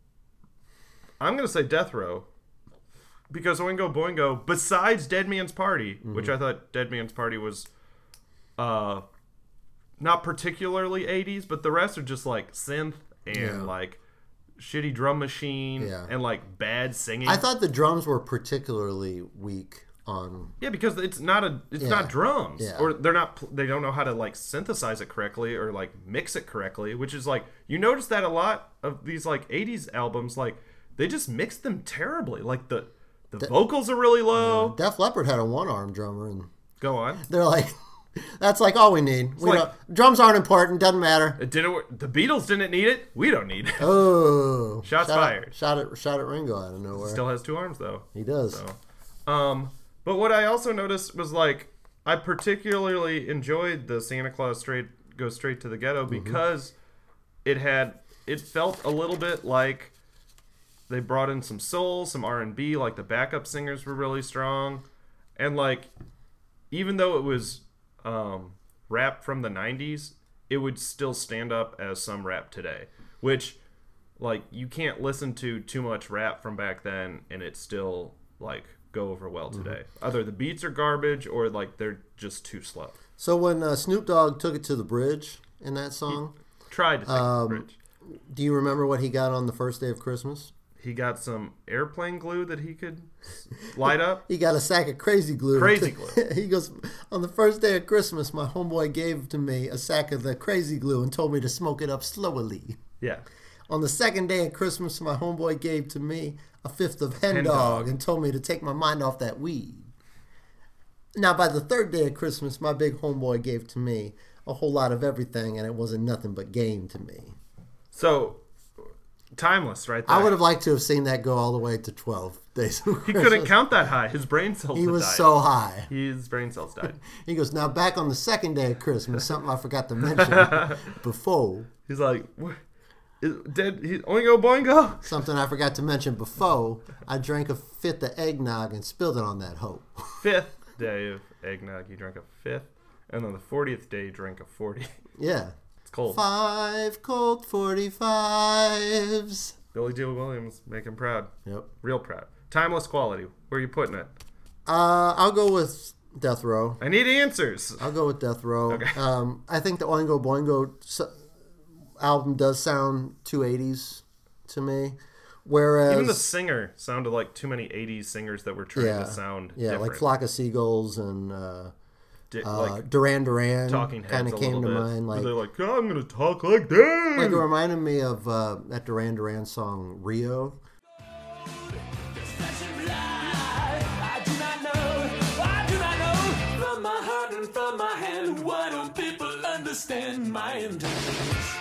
Speaker 1: I'm gonna say Death Row, because Oingo Boingo, besides Dead Man's Party,
Speaker 2: Mm-hmm.
Speaker 1: which I thought Dead Man's Party was, uh, not particularly eighties, but the rest are just like synth and
Speaker 2: Yeah.
Speaker 1: like shitty drum machine
Speaker 2: Yeah.
Speaker 1: and like bad singing.
Speaker 2: I thought the drums were particularly weak on.
Speaker 1: Yeah, because it's not a it's
Speaker 2: Yeah.
Speaker 1: not drums,
Speaker 2: Yeah.
Speaker 1: or they're not pl- they don't know how to like synthesize it correctly or like mix it correctly, which is like you notice that a lot of these like eighties albums, like they just mix them terribly. Like the the vocals are really low.
Speaker 2: Def Leppard had a one arm drummer, and
Speaker 1: Go on.
Speaker 2: They're like, that's like all we need. We
Speaker 1: like-
Speaker 2: don't, drums aren't important. Doesn't matter.
Speaker 1: It didn't. work. The Beatles didn't need it. We don't need it.
Speaker 2: Oh,
Speaker 1: Shots
Speaker 2: shot
Speaker 1: fired.
Speaker 2: At, shot at shot at Ringo out of nowhere.
Speaker 1: Still has two arms though.
Speaker 2: He does.
Speaker 1: So, um, but what I also noticed was like I particularly enjoyed the Santa Claus straight goes straight to the ghetto because it had it felt a little bit like they brought in some soul, some R and B. Like the backup singers were really strong, and like even though it was um, rap from the nineties, it would still stand up as some rap today, which like you can't listen to too much rap from back then and it still like go over well today. Mm-hmm. Either the beats are garbage or like they're just too slow.
Speaker 2: So when uh, Snoop Dogg took it to the bridge in that song,
Speaker 1: he tried to take
Speaker 2: um,
Speaker 1: the bridge.
Speaker 2: Do you remember what he got on the first day of Christmas?
Speaker 1: He got some airplane glue that he could light up.
Speaker 2: He got a sack of crazy glue.
Speaker 1: Crazy glue.
Speaker 2: He goes, on the first day of Christmas, my homeboy gave to me a sack of the crazy glue and told me to smoke it up slowly.
Speaker 1: Yeah.
Speaker 2: On the second day of Christmas, my homeboy gave to me a fifth of hen,
Speaker 1: Hen
Speaker 2: dog,
Speaker 1: dog
Speaker 2: and told me to take my mind off that weed. Now, by the third day of Christmas, my big homeboy gave to me a whole lot of everything, and it wasn't nothing but game to me.
Speaker 1: So, timeless right there.
Speaker 2: I would have liked to have seen that go all the way to twelve days of Christmas.
Speaker 1: He couldn't count that high. His brain cells
Speaker 2: He
Speaker 1: had
Speaker 2: was
Speaker 1: died.
Speaker 2: so high.
Speaker 1: His brain cells died.
Speaker 2: He goes, now back on the second day of Christmas, something I forgot to mention before.
Speaker 1: He's like, what? Is, did he Oingo Boingo?
Speaker 2: Something I forgot to mention before. I drank a fifth of eggnog and spilled it on that hoe.
Speaker 1: Fifth day of eggnog, you drank a fifth. And then the fortieth day, you drank a forty.
Speaker 2: Yeah.
Speaker 1: It's cold.
Speaker 2: Five cold forty-fives.
Speaker 1: Billy Joe Williams, make him proud.
Speaker 2: Yep.
Speaker 1: Real proud. Timeless quality. Where are you putting it?
Speaker 2: Uh, I'll go with Death Row.
Speaker 1: I need answers.
Speaker 2: I'll go with Death Row.
Speaker 1: Okay.
Speaker 2: Um, I think the Oingo Boingo s- album does sound two eighties to me. Whereas
Speaker 1: Even the singer sounded like too many eighties singers that were trying
Speaker 2: yeah,
Speaker 1: to sound
Speaker 2: yeah,
Speaker 1: different.
Speaker 2: like Flock of Seagulls and uh,
Speaker 1: Di-
Speaker 2: uh,
Speaker 1: like
Speaker 2: Duran Duran
Speaker 1: Talking Heads
Speaker 2: kind
Speaker 1: a
Speaker 2: of came to
Speaker 1: little bit.
Speaker 2: mind.
Speaker 1: Where
Speaker 2: Like,
Speaker 1: they're like, oh, I'm going to talk like that.
Speaker 2: like it reminded me of uh, that Duran Duran song Rio.
Speaker 4: Understand my intentions.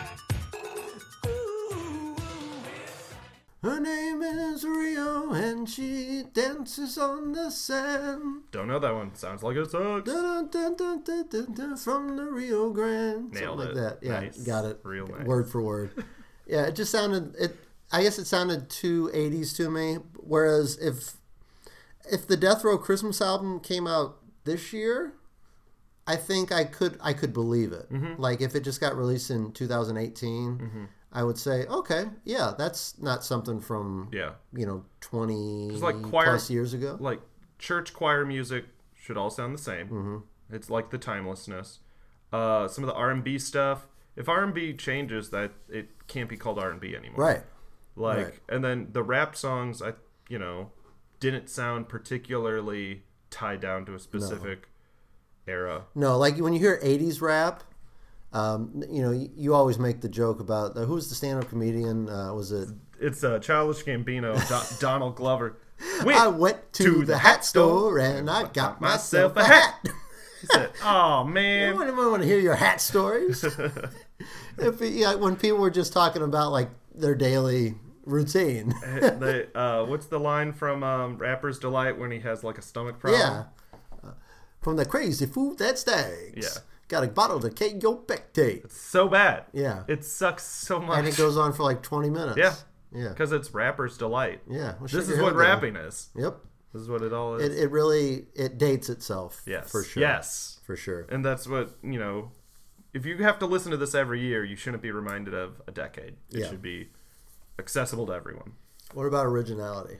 Speaker 2: Her name is Rio and she dances on the sand.
Speaker 1: Don't know that one. Sounds like it sucks.
Speaker 2: Dun, dun, dun, dun, dun, dun, from the Rio Grande.
Speaker 1: Nailed
Speaker 2: Something
Speaker 1: it.
Speaker 2: like that. Yeah,
Speaker 1: Nice.
Speaker 2: got it.
Speaker 1: Real nice.
Speaker 2: Word for word. Yeah, it just sounded it I guess it sounded too eighties to me. Whereas if if the Death Row Christmas album came out this year, I think I could I could believe it.
Speaker 1: Mm-hmm.
Speaker 2: Like if it just got released in two thousand eighteen,
Speaker 1: Mm-hmm.
Speaker 2: I would say, okay, yeah, that's not something from
Speaker 1: Yeah.
Speaker 2: you know twenty
Speaker 1: like choir-
Speaker 2: plus years ago.
Speaker 1: Like church choir music should all sound the same.
Speaker 2: Mm-hmm.
Speaker 1: It's like the timelessness. Uh, some of the R and B stuff. If R and B changes, that it can't be called R and B anymore.
Speaker 2: Right.
Speaker 1: Like,
Speaker 2: right.
Speaker 1: and then the rap songs, I you know, didn't sound particularly tied down to a specific era.
Speaker 2: No, like when you hear eighties rap, um, you know, you, you always make the joke about uh, who's the stand-up comedian? Uh, was it?
Speaker 1: It's uh, Childish Gambino, Do- Donald Glover.
Speaker 2: I went to,
Speaker 1: to
Speaker 2: the hat store and I got myself a hat.
Speaker 1: He said, "Oh
Speaker 2: I
Speaker 1: man,
Speaker 2: don't want to hear your hat stories. if it, yeah, when people were just talking about like their daily routine.
Speaker 1: the, uh, what's the line from um, Rapper's Delight when he has like a stomach problem?"
Speaker 2: Yeah. Uh, from the crazy food that stags.
Speaker 1: Yeah.
Speaker 2: Got a bottle of Kaopectate.
Speaker 1: So bad.
Speaker 2: Yeah.
Speaker 1: It sucks so much.
Speaker 2: And it goes on for like twenty minutes.
Speaker 1: Yeah.
Speaker 2: Yeah.
Speaker 1: Because it's Rapper's Delight.
Speaker 2: Yeah. Well,
Speaker 1: This
Speaker 2: shake
Speaker 1: is
Speaker 2: your
Speaker 1: what
Speaker 2: head there.
Speaker 1: rapping is.
Speaker 2: Yep.
Speaker 1: This is what it all is.
Speaker 2: It, it really, it dates itself.
Speaker 1: yes.
Speaker 2: For sure.
Speaker 1: Yes.
Speaker 2: For sure.
Speaker 1: And that's what, you know, if you have to listen to this every year, you shouldn't be reminded of a decade. It
Speaker 2: Yeah.
Speaker 1: should be accessible to everyone.
Speaker 2: What about originality?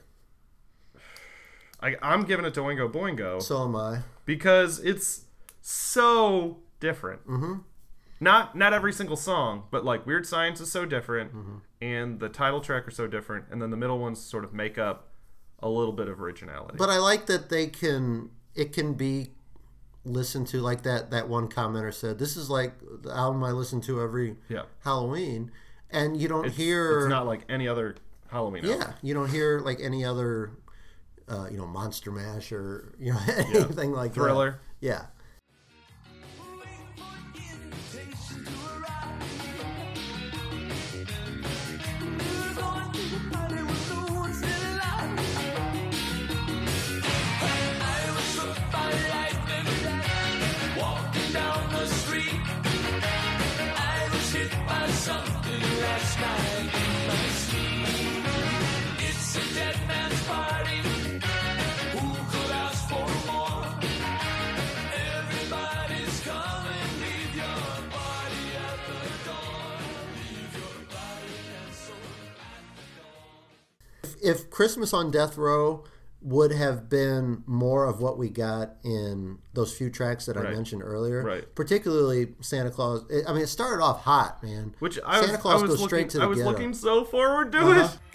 Speaker 1: I, I'm giving it to Oingo Boingo
Speaker 2: So am I.
Speaker 1: because it's so different. Mm-hmm. Not not every single song, but like Weird Science is so different,
Speaker 2: Mm-hmm.
Speaker 1: and the title track are so different, and then the middle ones sort of make up a little bit of originality.
Speaker 2: But I like that they can, it can be listened to like that, that one commenter said, this is like the album I listen to every
Speaker 1: yeah,
Speaker 2: Halloween. And you don't
Speaker 1: it's,
Speaker 2: hear...
Speaker 1: it's not like any other Halloween album.
Speaker 2: Yeah, you don't hear like any other, uh, you know, Monster Mash or you know anything like
Speaker 1: Thriller.
Speaker 2: that. Yeah.
Speaker 4: Something last night in my sleep. It's a dead man's party. Who could ask for more? Everybody's coming. Leave your body at the door. Leave your body and soul at the door.
Speaker 2: If, if Christmas on Death Row would have been more of what we got in those few tracks that I
Speaker 1: Right.
Speaker 2: mentioned earlier,
Speaker 1: Right.
Speaker 2: particularly Santa Claus. I mean, it started off hot, man.
Speaker 1: Which I
Speaker 2: Santa
Speaker 1: was,
Speaker 2: Claus
Speaker 1: I was
Speaker 2: goes
Speaker 1: looking,
Speaker 2: straight to the
Speaker 1: I was
Speaker 2: ghetto.
Speaker 1: looking so forward to
Speaker 2: Uh-huh.
Speaker 1: it.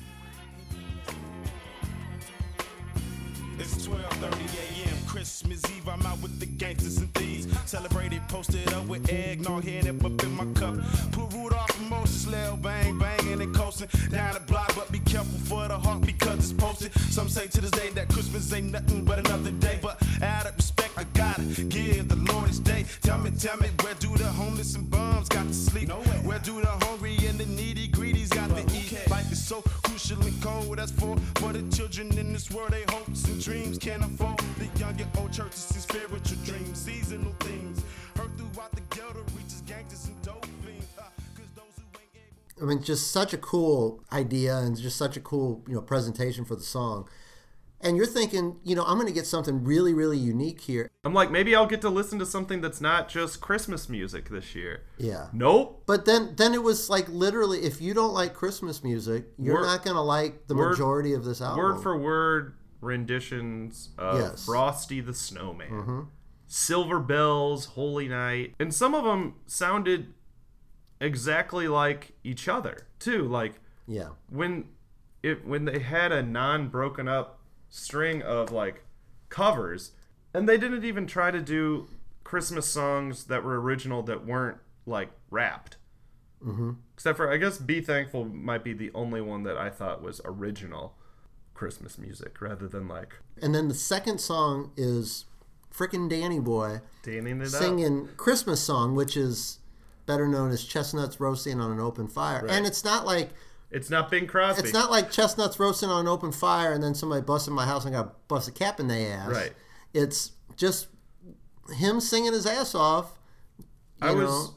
Speaker 5: It's twelve thirty a.m. Christmas Eve. I'm out with the gangsters and thieves. Celebrated, posted up with eggnog, head up, up in my cup. Put Rudolph and Moses, Lil Bang, banging and coasting down the block. But be careful for the heart because it's posted. Some say to this day that Christmas ain't nothing but another day. But out of respect, I gotta give the Lord his day. Tell me, tell me, where do the homeless and bums got to sleep? Nowhere. Where do the hungry and the needy greedies got to eat? Life is so crucial and cold. That's for for the children in this world. They hopes and dreams can't afford. The young and old churches and spiritual dreams, seasonal things. Heard throughout the ghetto reaches gangsters and dope fiends. Uh, 'cause those who ain't able.
Speaker 2: I mean, just such a cool idea and just such a cool, you know, presentation for the song. And you're thinking, you know, I'm going to get something really, really unique here.
Speaker 1: I'm like, maybe I'll get to listen to something that's not just Christmas music this year.
Speaker 2: Yeah.
Speaker 1: Nope.
Speaker 2: But then, then it was like literally, if you don't like Christmas music, you're
Speaker 1: Word-
Speaker 2: not going to like the
Speaker 1: word-
Speaker 2: majority of this album.
Speaker 1: Word for word renditions of
Speaker 2: Yes.
Speaker 1: Frosty the Snowman,
Speaker 2: Mm-hmm.
Speaker 1: Silver Bells, Holy Night, and some of them sounded exactly like each other too. Like
Speaker 2: Yeah.
Speaker 1: when it when they had a non-broken up string of like covers, and they didn't even try to do Christmas songs that were original that weren't like rapped. Mm-hmm. Except for, I guess, Be Thankful might be the only one that I thought was original Christmas music rather than like
Speaker 2: And then the second song is frickin' Danny Boy
Speaker 1: danning it up.
Speaker 2: singing Christmas song, which is better known as Chestnuts Roasting on an Open Fire.
Speaker 1: Right.
Speaker 2: And it's not like
Speaker 1: It's not Bing Crosby.
Speaker 2: it's not like chestnuts roasting on an open fire and then somebody busts in my house and got to bust a cap in their ass.
Speaker 1: Right.
Speaker 2: It's just him singing his ass off. You
Speaker 1: I was
Speaker 2: know.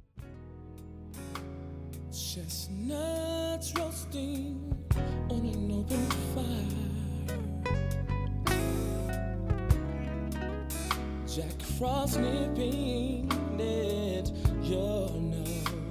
Speaker 4: Chestnuts roasting on an open fire. Jack Frost nipping at your nose.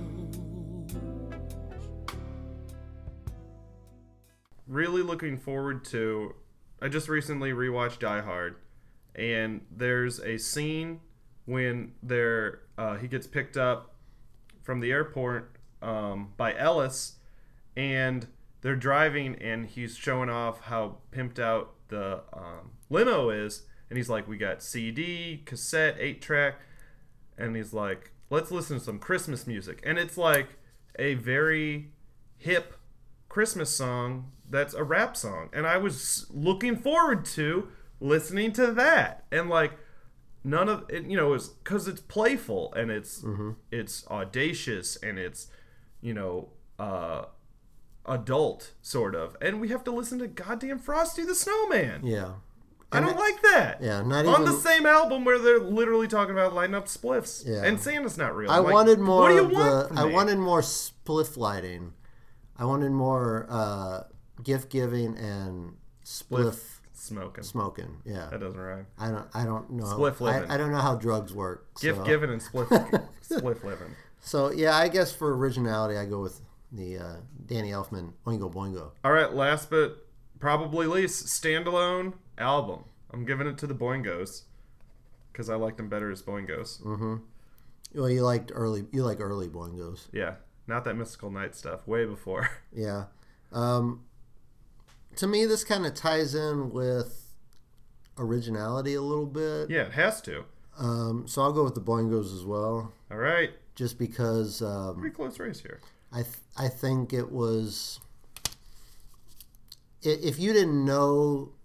Speaker 1: really looking forward to. I just recently rewatched Die Hard, and there's a scene when they're uh, he gets picked up from the airport um, by Ellis, and they're driving, and he's showing off how pimped out the um, limo is, and he's like, "We got C D, cassette, eight track," and he's like, "Let's listen to some Christmas music," and it's like a very hip Christmas song that's a rap song, and I was looking forward to listening to that, and like none of it, you know, is because it's playful and it's mm-hmm. it's audacious and it's, you know, uh, adult sort of, and we have to listen to goddamn Frosty the Snowman.
Speaker 2: Yeah.
Speaker 1: I don't like that.
Speaker 2: Yeah, not
Speaker 1: on
Speaker 2: even
Speaker 1: the same album where they're literally talking about lighting up spliffs.
Speaker 2: Yeah.
Speaker 1: And Santa's not real.
Speaker 2: I
Speaker 1: I'm like,
Speaker 2: wanted more
Speaker 1: What do you
Speaker 2: of
Speaker 1: want
Speaker 2: the
Speaker 1: from
Speaker 2: I
Speaker 1: me?
Speaker 2: wanted more spliff lighting. I wanted more uh, gift giving and spliff,
Speaker 1: Spliff smoking.
Speaker 2: smoking. Yeah.
Speaker 1: That doesn't rhyme.
Speaker 2: I don't I don't know.
Speaker 1: Spliff living.
Speaker 2: I, I don't know how drugs work.
Speaker 1: Gift
Speaker 2: so.
Speaker 1: giving and spliff spliff living.
Speaker 2: So yeah, I guess for originality I go with the uh, Danny Elfman Oingo Boingo.
Speaker 1: All right, last but probably least, standalone album. I'm giving it to the Boingos because I liked them better as Boingos.
Speaker 2: Mm-hmm. Well, you liked early. You like early Boingos.
Speaker 1: Yeah, not that Mystical Night stuff. Way before.
Speaker 2: Yeah. Um, to me, this kind of ties in with originality a little bit.
Speaker 1: Yeah, it has to.
Speaker 2: Um, so I'll go with the Boingos as well,
Speaker 1: All right,
Speaker 2: just because um,
Speaker 1: pretty close race here.
Speaker 2: I th- I think it was. i- If you didn't know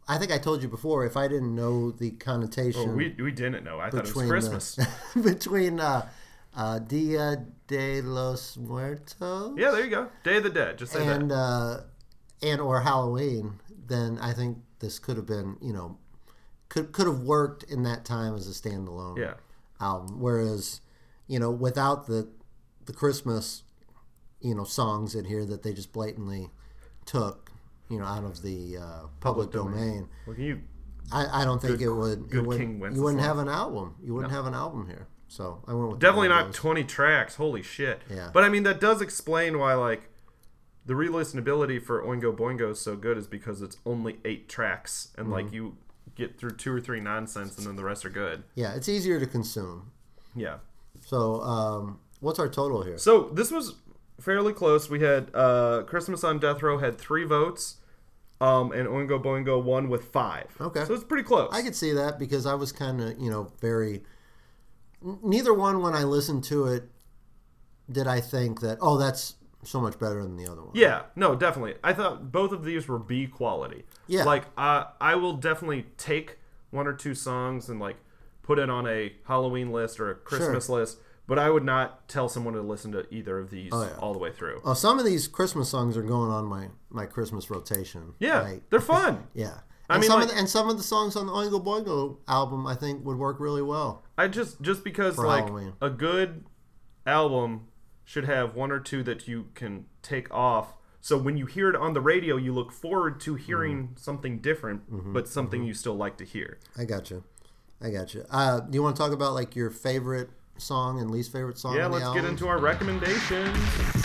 Speaker 2: I think I told you before, if I didn't know the connotation
Speaker 1: Oh, we we didn't know. I thought it was
Speaker 2: between
Speaker 1: Christmas.
Speaker 2: the, between uh, uh, Dia de los Muertos
Speaker 1: Yeah, there you go. Day of the Dead. Just say
Speaker 2: and
Speaker 1: that.
Speaker 2: uh, and or Halloween, then I think this could have been, you know, could could have worked in that time as a standalone
Speaker 1: Yeah.
Speaker 2: album. Whereas, you know, without the the Christmas, you know, songs in here that they just blatantly took, you know, out of the uh, public,
Speaker 1: Public domain.
Speaker 2: domain,
Speaker 1: Well, you
Speaker 2: I, I don't think
Speaker 1: Good-
Speaker 2: it would.
Speaker 1: good
Speaker 2: It would
Speaker 1: King
Speaker 2: you wouldn't
Speaker 1: Wenceslas.
Speaker 2: have an album. You wouldn't have an album here. So I went with
Speaker 1: definitely
Speaker 2: the
Speaker 1: not
Speaker 2: Bongos.
Speaker 1: twenty tracks. Holy shit.
Speaker 2: Yeah.
Speaker 1: But I mean, that does explain why like the re-listenability for Oingo Boingo is so good is because it's only eight tracks and
Speaker 2: Mm-hmm.
Speaker 1: like you get through two or three nonsense and then the rest are good.
Speaker 2: Yeah, it's easier to consume.
Speaker 1: Yeah.
Speaker 2: So um, what's our total here?
Speaker 1: So this was fairly close. We had uh, Christmas on Death Row had three votes, um, and Oingo Boingo won with five.
Speaker 2: Okay.
Speaker 1: So it's pretty close.
Speaker 2: I could see that because I was kind of, you know, very. n- Neither one, when I listened to it, did I think that, oh, that's so much better than the other one.
Speaker 1: Yeah, no, definitely. I thought both of these were B quality.
Speaker 2: Yeah.
Speaker 1: Like, uh, I will definitely take one or two songs and, like, put it on a Halloween list or a Christmas list, but I would not tell someone to listen to either of these
Speaker 2: Oh, yeah.
Speaker 1: all the way through.
Speaker 2: Oh, some of these Christmas songs are going on my, my Christmas rotation.
Speaker 1: Yeah,
Speaker 2: Like,
Speaker 1: they're fun.
Speaker 2: yeah.
Speaker 1: I
Speaker 2: And
Speaker 1: mean,
Speaker 2: some
Speaker 1: like-
Speaker 2: of the, and some of the songs on the Oingo Boingo album, I think, would work really well.
Speaker 1: I just, just because,
Speaker 2: For
Speaker 1: like,
Speaker 2: Halloween.
Speaker 1: a good album should have one or two that you can take off. So when you hear it on the radio, you look forward to hearing
Speaker 2: Mm-hmm.
Speaker 1: something different, but something you still like to hear.
Speaker 2: I got you. I got you. Uh, do you want to talk about like your favorite song and least favorite song?
Speaker 1: Yeah,
Speaker 2: on the
Speaker 1: let's get
Speaker 2: album?
Speaker 1: into our recommendations.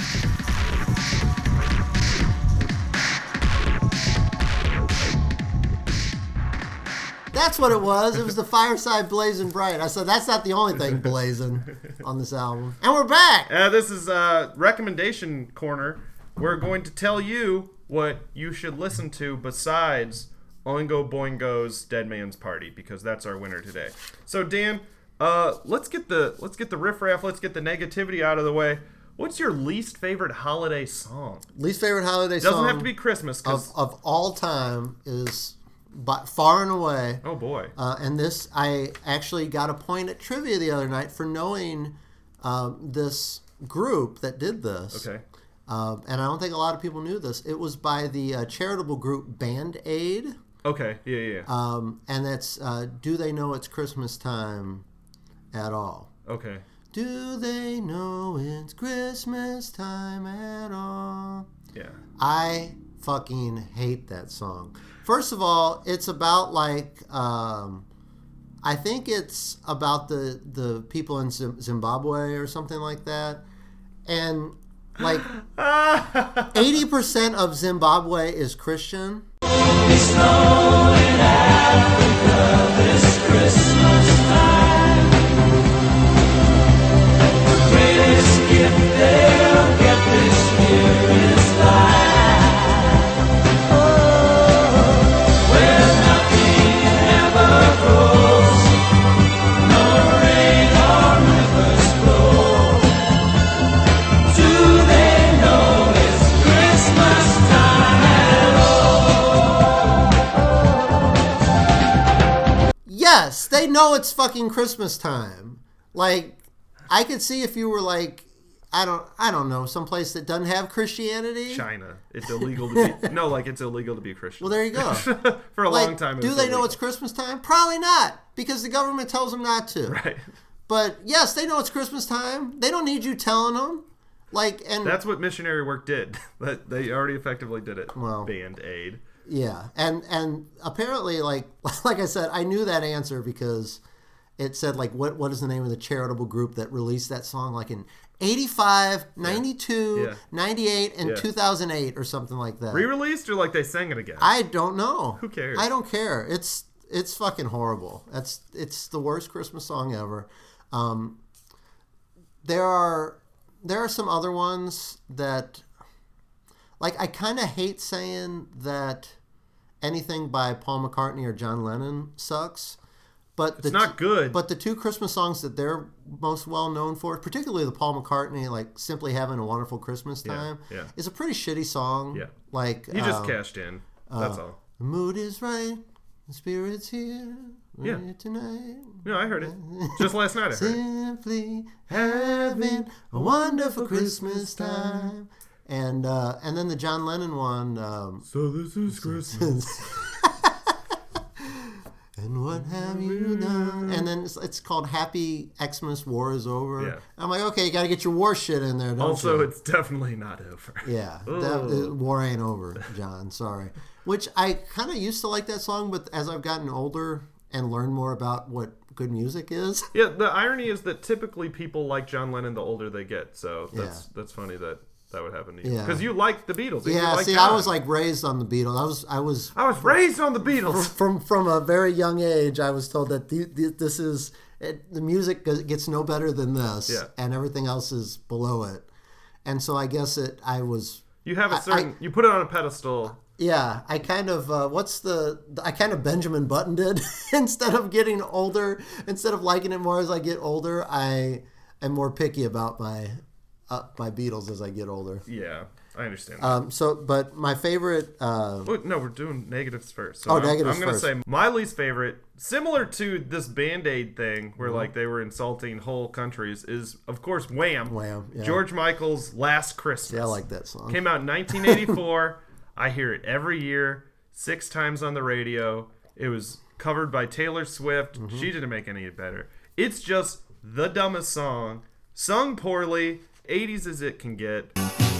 Speaker 2: That's what it was. It was the Fireside Blazing Bright. I said that's not the only thing blazing on this album. And we're back.
Speaker 1: Uh, this is uh, recommendation corner. We're going to tell you what you should listen to besides Oingo Boingo's Dead Man's Party, because that's our winner today. So Dan, uh, let's get the let's get the riffraff, let's get the negativity out of the way. What's your least favorite holiday song?
Speaker 2: Least favorite holiday
Speaker 1: Doesn't
Speaker 2: song
Speaker 1: have to be Christmas,
Speaker 2: of,
Speaker 1: because
Speaker 2: of all time is by, far and away.
Speaker 1: oh boy,
Speaker 2: Uh, and this, I actually got a point at trivia the other night for knowing um, this group that did this.
Speaker 1: okay,
Speaker 2: Um, and I don't think a lot of people knew this. It was by the uh, charitable group Band Aid.
Speaker 1: okay, yeah, yeah, yeah.
Speaker 2: Um, and that's uh, Do They Know It's Christmas Time at All?
Speaker 1: Okay,
Speaker 2: Do they know it's Christmas time at all?
Speaker 1: yeah,
Speaker 2: I fucking hate that song. First of all, it's about like um, I think it's about the the people in Zim- Zimbabwe or something like that, and like eighty percent of Zimbabwe is Christian. Yes, they know it's fucking Christmas time. Like, I could see if you were like, I don't, I don't know, someplace that doesn't have Christianity.
Speaker 1: China. It's illegal to be no, like it's illegal to be a Christian.
Speaker 2: Well, there you go.
Speaker 1: For a
Speaker 2: Like,
Speaker 1: long time. It
Speaker 2: do
Speaker 1: was
Speaker 2: they know
Speaker 1: illegal.
Speaker 2: it's Christmas time? Probably not, because the government tells them not to.
Speaker 1: right?
Speaker 2: But yes, they know it's Christmas time. They don't need you telling them. Like, and
Speaker 1: That's what missionary work did. That they already effectively did it.
Speaker 2: Well.
Speaker 1: Band Aid.
Speaker 2: yeah, and and apparently, like like I said, I knew that answer because it said like what what is the name of the charitable group that released that song like in eighty-five, ninety-two,
Speaker 1: Yeah.
Speaker 2: ninety-eight, and
Speaker 1: Yeah.
Speaker 2: two thousand eight or something like that.
Speaker 1: Re-released or like they sang it again?
Speaker 2: I don't know.
Speaker 1: Who cares?
Speaker 2: I don't care. It's it's fucking horrible. That's it's the worst Christmas song ever. Um, there are there are some other ones that, like, I kind of hate saying that anything by Paul McCartney or John Lennon sucks, but
Speaker 1: It's
Speaker 2: the
Speaker 1: not good.
Speaker 2: But the two Christmas songs that they're most well known for, particularly the Paul McCartney, like "Simply Having a Wonderful Christmas Time,"
Speaker 1: yeah.
Speaker 2: is a pretty shitty song.
Speaker 1: Yeah.
Speaker 2: Like
Speaker 1: He just
Speaker 2: um,
Speaker 1: cashed in. That's all.
Speaker 2: the mood is right, The Spirit's here.
Speaker 1: Yeah.
Speaker 2: Here tonight.
Speaker 1: No, I heard it. Just last night I heard it.
Speaker 2: Simply having a wonderful Christmas time. And uh, and then the John Lennon one. Um,
Speaker 1: So this is Christmas.
Speaker 2: And what have you done? And then it's, it's called Happy Xmas War is Over.
Speaker 1: Yeah.
Speaker 2: I'm like, okay, you got to get your war shit in there, don't
Speaker 1: Also,
Speaker 2: you?
Speaker 1: it's definitely not over.
Speaker 2: Yeah,
Speaker 1: Ooh.
Speaker 2: that, the war ain't over, John. Sorry. Which I kind of used to like that song, but as I've gotten older and learned more about what good music is,
Speaker 1: Yeah, the irony is that typically people like John Lennon the older they get. So that's
Speaker 2: Yeah.
Speaker 1: that's funny that that would happen to you.
Speaker 2: Yeah.
Speaker 1: Because you like the Beatles. and you
Speaker 2: yeah.
Speaker 1: like
Speaker 2: See,
Speaker 1: John.
Speaker 2: I was like raised on the Beatles. I was, I was
Speaker 1: I was raised on the Beatles.
Speaker 2: from from a very young age. I was told that the, the, this is it, the music gets no better than this,
Speaker 1: Yeah.
Speaker 2: and everything else is below it. And so I guess it. I was.
Speaker 1: You have a
Speaker 2: I-
Speaker 1: certain.
Speaker 2: I-
Speaker 1: you put it on a pedestal.
Speaker 2: Yeah, I kind of uh, what's the I kind of Benjamin Button did instead of getting older, instead of liking it more as I get older, I am more picky about my uh, my Beatles as I get older.
Speaker 1: Yeah, I understand. That.
Speaker 2: Um, so, but my favorite, uh,
Speaker 1: Wait, no, we're doing negatives first. So
Speaker 2: Oh,
Speaker 1: I'm,
Speaker 2: negatives
Speaker 1: I'm gonna
Speaker 2: first.
Speaker 1: say my least favorite, similar to this Band-Aid thing, where
Speaker 2: Mm-hmm.
Speaker 1: like they were insulting whole countries, is of course Wham.
Speaker 2: Wham, yeah.
Speaker 1: George Michael's Last Christmas.
Speaker 2: yeah, I like that song.
Speaker 1: Came out in nineteen eighty-four. I hear it every year, six times on the radio. It was covered by Taylor Swift.
Speaker 2: Mm-hmm.
Speaker 1: She didn't make any better. It's just the dumbest song, sung poorly, eighties as it can get.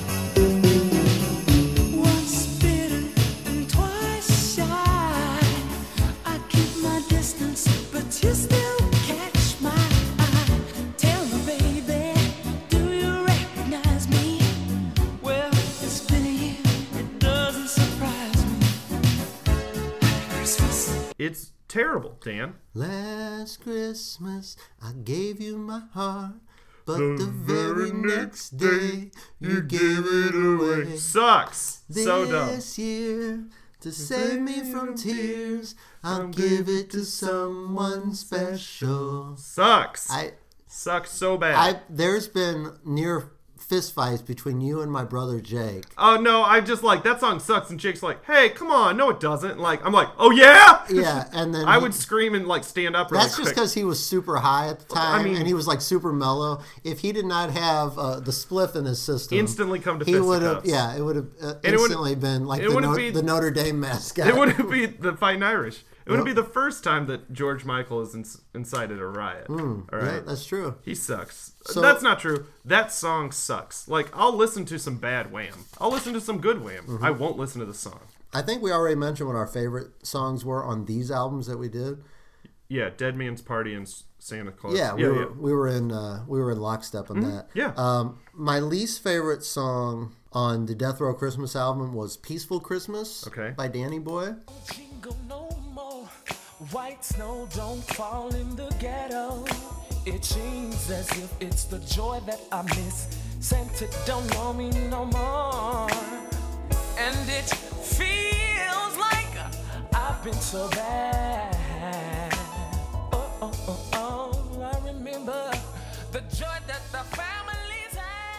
Speaker 4: Once bitten and twice shy. I keep my distance, but you still catch my eye. Tell me, baby, do you recognize me? Well, it's been a year, it doesn't surprise me. Christmas.
Speaker 1: It's terrible, Dan.
Speaker 2: Last Christmas, I gave you my heart, but the, very next day you gave it away.
Speaker 1: Sucks. So dumb.
Speaker 2: This year, to save me from tears, I'll give it to someone special.
Speaker 1: Sucks.
Speaker 2: I,
Speaker 1: Sucks so bad.
Speaker 2: I, there's been near fist fights between you and my brother Jake.
Speaker 1: Oh no, I just like that song sucks, and Jake's like, "Hey, come on, no, it doesn't." Like, I'm like, "Oh yeah."
Speaker 2: Yeah, and then
Speaker 1: I
Speaker 2: he-
Speaker 1: would scream and like stand up. Really
Speaker 2: That's just
Speaker 1: quick.
Speaker 2: because he was super high at the time,
Speaker 1: I mean-
Speaker 2: and he was like super mellow. If he did not have uh, the spliff in his system,
Speaker 1: Instantly come to
Speaker 2: he would have.
Speaker 1: fisticuffs.
Speaker 2: Yeah, it would have uh,
Speaker 1: And it wouldn't-
Speaker 2: instantly been like
Speaker 1: it
Speaker 2: the,
Speaker 1: wouldn't
Speaker 2: no-
Speaker 1: be-
Speaker 2: the Notre Dame mascot.
Speaker 1: It wouldn't be the Fighting Irish. It wouldn't
Speaker 2: Yep.
Speaker 1: be the first time that George Michael has inc- incited a riot. All
Speaker 2: Yeah,
Speaker 1: right,
Speaker 2: that's true.
Speaker 1: he sucks.
Speaker 2: So-
Speaker 1: That's not true. That song sucks. Like, I'll listen to some bad Wham. I'll listen to some good Wham.
Speaker 2: Mm-hmm.
Speaker 1: I won't listen to the song.
Speaker 2: I think we already mentioned what our favorite songs were on these albums that we did.
Speaker 1: Yeah, Dead Man's Party and S- Santa Claus.
Speaker 2: Yeah, we
Speaker 1: yeah,
Speaker 2: were
Speaker 1: yeah. Mm-hmm.
Speaker 2: we were in uh, we were in lockstep on that.
Speaker 1: yeah.
Speaker 2: Um, my least favorite song on the Death Row Christmas album was "Peaceful Christmas"
Speaker 1: Okay.
Speaker 2: by Danny Boy.
Speaker 4: Jingle no more. White snow don't fall in the ghetto. It seems as if it's the joy that I miss. Santa don't know me no more. And it feels like I've been so bad. Oh, oh, oh, oh, I remember the joy that the families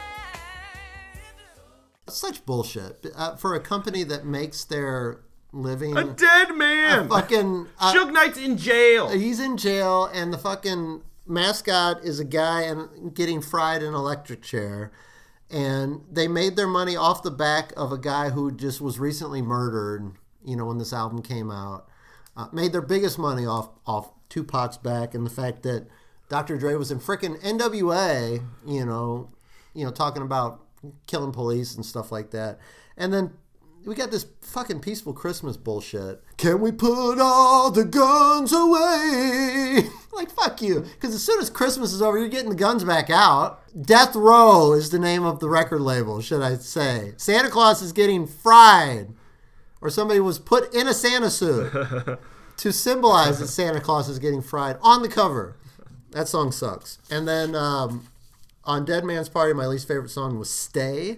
Speaker 4: had.
Speaker 2: Such bullshit uh, for a company that makes their living.
Speaker 1: A dead man.
Speaker 2: fucking uh,
Speaker 1: Suge Knight's in jail.
Speaker 2: he's in jail, and the fucking mascot is a guy and getting fried in an electric chair. And they made their money off the back of a guy who just was recently murdered. You know, when this album came out, uh, made their biggest money off off Tupac's back, and the fact that Doctor Dre was in frickin' N W A. You know, you know, talking about killing police and stuff like that. And then we got this fucking Peaceful Christmas bullshit. Can we put all the guns away? Like, fuck you. Because as soon as Christmas is over, you're getting the guns back out. Death Row is the name of the record label, should I say. Santa Claus is getting fried. Or somebody was put in a Santa suit to symbolize that Santa Claus is getting fried on the cover. That song sucks. And then um, on Dead Man's Party, my least favorite song was Stay.